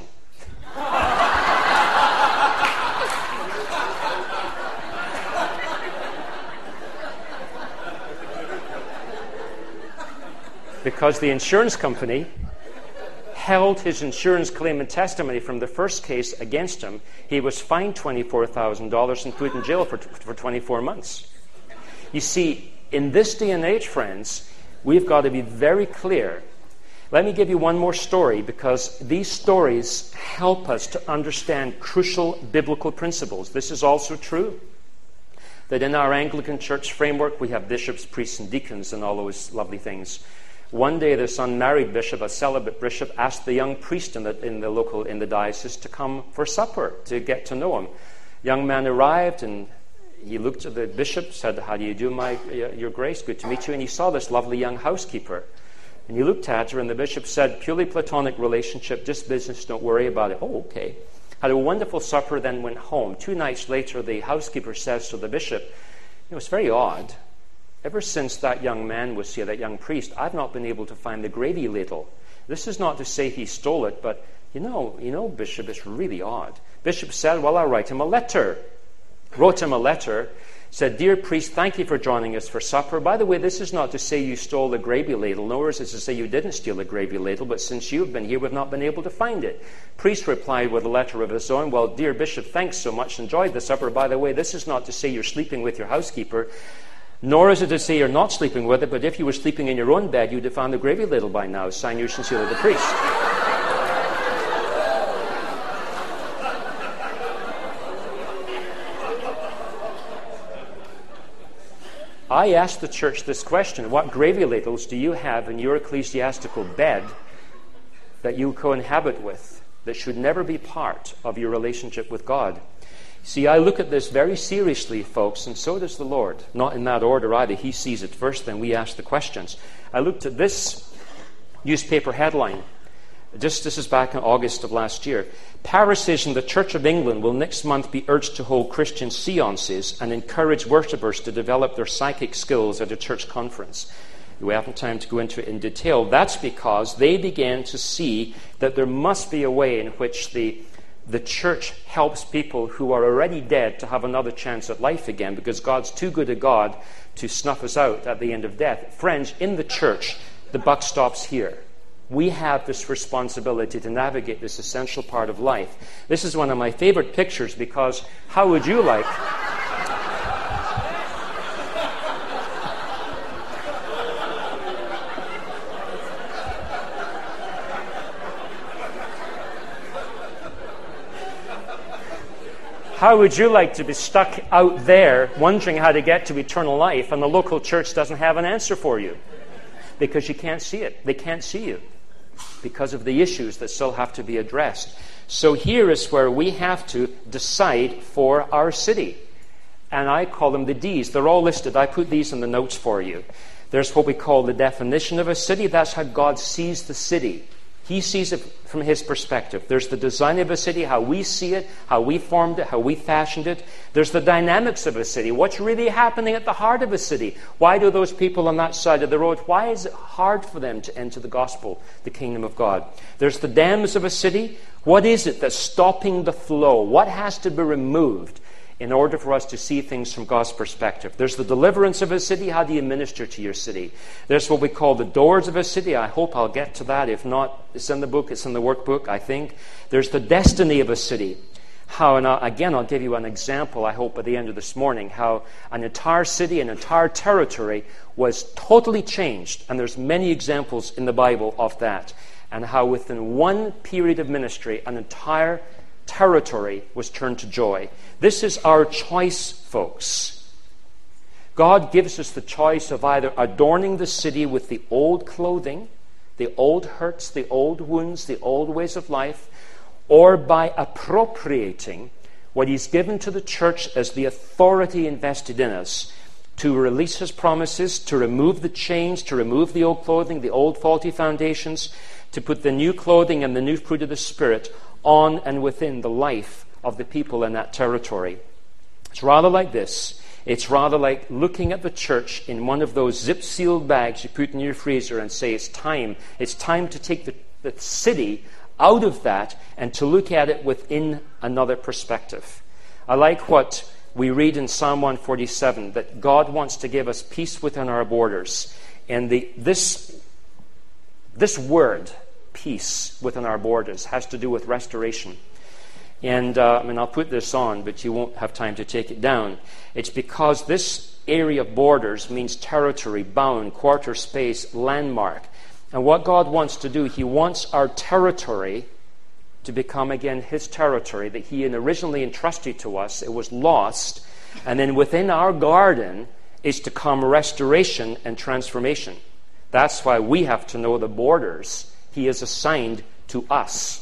Because the insurance company held his insurance claim and testimony from the first case against him. He was fined twenty-four thousand dollars and put in jail for, for twenty-four months. You see, in this day and age, friends, we've got to be very clear. Let me give you one more story, because these stories help us to understand crucial biblical principles. This is also true that in our Anglican church framework, we have bishops, priests, and deacons, and all those lovely things. One day, this unmarried bishop, a celibate bishop, asked the young priest in the, in the local, in the diocese, to come for supper, to get to know him. Young man arrived, and he looked at the bishop, said, how do you do, my your grace? Good to meet you. And he saw this lovely young housekeeper. And he looked at her, and the bishop said, purely platonic relationship, just business, don't worry about it. Oh, okay. Had a wonderful supper, then went home. Two nights later, the housekeeper says to the bishop, you know, it's very odd. Ever since that young man was here, that young priest, I've not been able to find the gravy ladle. This is not to say he stole it, but, you know, you know, Bishop, it's really odd. Bishop said, well, I'll write him a letter. Wrote him a letter, said, dear priest, thank you for joining us for supper. By the way, this is not to say you stole the gravy ladle, nor is it to say you didn't steal the gravy ladle, but since you've been here, we've not been able to find it. Priest replied with a letter of his own, well, dear Bishop, thanks so much, enjoyed the supper. By the way, this is not to say you're sleeping with your housekeeper, nor is it to say you're not sleeping with it, but if you were sleeping in your own bed, you'd have found the gravy ladle by now. Sign yours sincerely, the priest. I asked the church this question: what gravy ladles do you have in your ecclesiastical bed that you co-inhabit with, that should never be part of your relationship with God? See, I look at this very seriously, folks, and so does the Lord. Not in that order either. He sees it first, then we ask the questions. I looked at this newspaper headline. Just this is back in August of last year. Paris says the Church of England will next month be urged to hold Christian seances and encourage worshippers to develop their psychic skills at a church conference. We haven't time to go into it in detail. That's because they began to see that there must be a way in which the, the church helps people who are already dead to have another chance at life again, because God's too good a God to snuff us out at the end of death. Friends, in the church, the buck stops here. We have this responsibility to navigate this essential part of life. This is one of my favorite pictures, because how would you like... How would you like to be stuck out there wondering how to get to eternal life, and the local church doesn't have an answer for you? Because you can't see it. They can't see you because of the issues that still have to be addressed. So here is where we have to decide for our city. And I call them the D's. They're all listed. I put these in the notes for you. There's what we call the definition of a city. That's how God sees the city. He sees it from his perspective. There's the design of a city, how we see it, how we formed it, how we fashioned it. There's the dynamics of a city. What's really happening at the heart of a city? Why do those people on that side of the road, why is it hard for them to enter the gospel, the kingdom of God? There's the dams of a city. What is it that's stopping the flow? What has to be removed in order for us to see things from God's perspective? There's the deliverance of a city. How do you minister to your city? There's what we call the doors of a city. I hope I'll get to that. If not, it's in the book. It's in the workbook, I think. There's the destiny of a city. How, and again, I'll give you an example, I hope, at the end of this morning, how an entire city, an entire territory was totally changed. And there's many examples in the Bible of that. And how within one period of ministry, an entire territory was turned to joy. This is our choice, folks. God gives us the choice of either adorning the city with the old clothing, the old hurts, the old wounds, the old ways of life, or by appropriating what he's given to the church as the authority invested in us to release his promises, to remove the chains, to remove the old clothing, the old faulty foundations, to put the new clothing and the new fruit of the Spirit on and within the life of the people in that territory. It's rather like this. It's rather like looking at the church in one of those zip-sealed bags you put in your freezer and say, it's time. It's time to take the, the city out of that and to look at it within another perspective. I like what we read in Psalm one forty-seven, that God wants to give us peace within our borders. And the, this, this word, peace within our borders, has to do with restoration. And uh, I mean, I'll put this on, but you won't have time to take it down. It's because this area of borders means territory, bound, quarter space, landmark. And what God wants to do, he wants our territory to become again his territory that he had originally entrusted to us. It was lost. And then within our garden is to come restoration and transformation. That's why we have to know the borders he has assigned to us.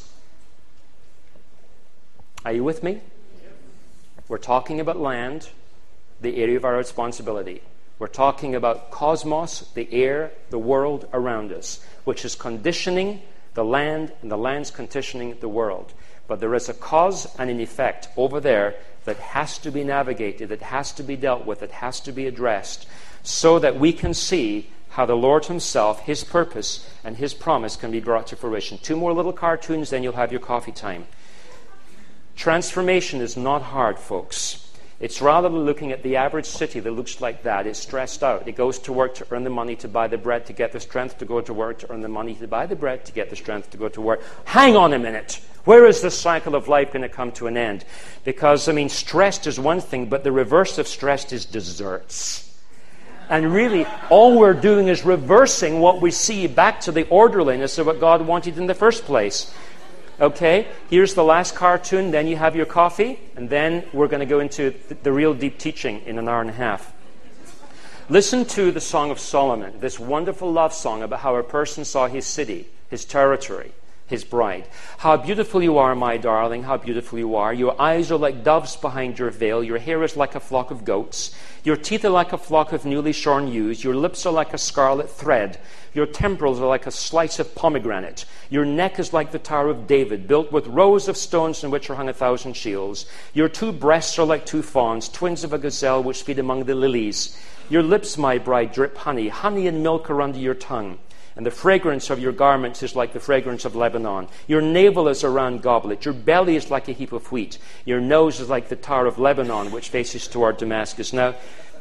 Are you with me? We're talking about land, the area of our responsibility. We're talking about cosmos, the air, the world around us, which is conditioning the land, and the land's conditioning the world. But there is a cause and an effect over there that has to be navigated, that has to be dealt with, that has to be addressed, so that we can see how the Lord himself, his purpose, and his promise can be brought to fruition. Two more little cartoons, then you'll have your coffee time. Transformation is not hard, folks. It's rather looking at the average city that looks like that. It's stressed out. It goes to work to earn the money to buy the bread, to get the strength to go to work, to earn the money to buy the bread, to get the strength to go to work. Hang on a minute. Where is this cycle of life going to come to an end? Because, I mean, stressed is one thing, but the reverse of stressed is desserts. And really, all we're doing is reversing what we see back to the orderliness of what God wanted in the first place. Okay, here's the last cartoon, then you have your coffee, and then we're going to go into the real deep teaching in an hour and a half. Listen to the Song of Solomon, this wonderful love song about how a person saw his city, his territory, his bride. How beautiful you are, my darling, how beautiful you are. Your eyes are like doves behind your veil. Your hair is like a flock of goats. Your teeth are like a flock of newly shorn ewes. Your lips are like a scarlet thread. Your temporals are like a slice of pomegranate. Your neck is like the Tower of David, built with rows of stones in which are hung a thousand shields. Your two breasts are like two fawns, twins of a gazelle which feed among the lilies. Your lips, my bride, drip honey. Honey and milk are under your tongue. And the fragrance of your garments is like the fragrance of Lebanon. Your navel is a round goblet. Your belly is like a heap of wheat. Your nose is like the Tower of Lebanon, which faces toward Damascus. Now,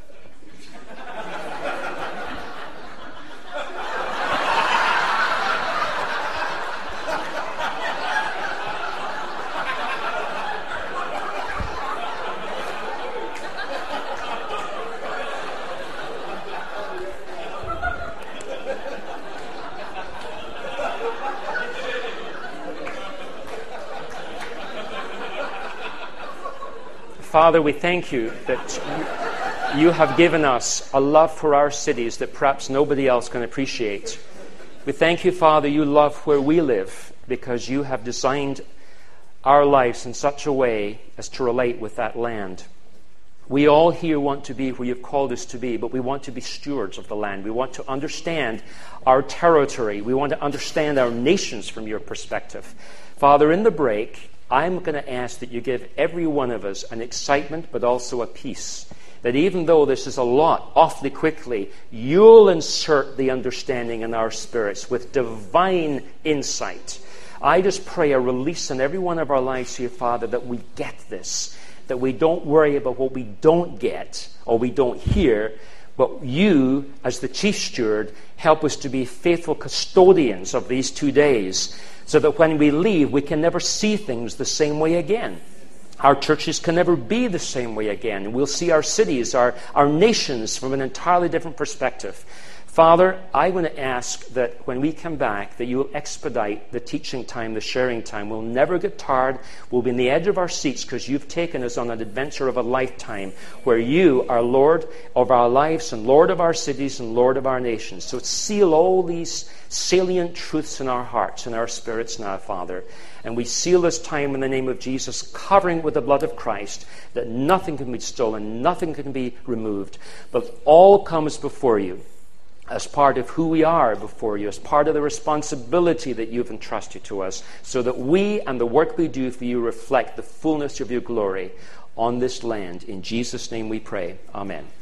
Father, we thank you that you have given us a love for our cities that perhaps nobody else can appreciate. We thank you, Father, you love where we live because you have designed our lives in such a way as to relate with that land. We all here want to be where you've called us to be, but we want to be stewards of the land. We want to understand our territory. We want to understand our nations from your perspective. Father, in the break, I'm going to ask that you give every one of us an excitement, but also a peace. That even though this is a lot, awfully quickly, you'll insert the understanding in our spirits with divine insight. I just pray a release in every one of our lives here, Father, that we get this. That we don't worry about what we don't get or we don't hear, but you, as the chief steward, help us to be faithful custodians of these two days, so that when we leave, we can never see things the same way again. Our churches can never be the same way again. We'll see our cities, our, our nations from an entirely different perspective. Father, I want to ask that when we come back, that you will expedite the teaching time, the sharing time. We'll never get tired. We'll be on the edge of our seats because you've taken us on an adventure of a lifetime where you are Lord of our lives and Lord of our cities and Lord of our nations. So seal all these salient truths in our hearts and our spirits now, Father. And we seal this time in the name of Jesus, covering it with the blood of Christ, that nothing can be stolen, nothing can be removed, but all comes before you as part of who we are before you, as part of the responsibility that you've entrusted to us, so that we and the work we do for you reflect the fullness of your glory on this land. In Jesus' name we pray. Amen.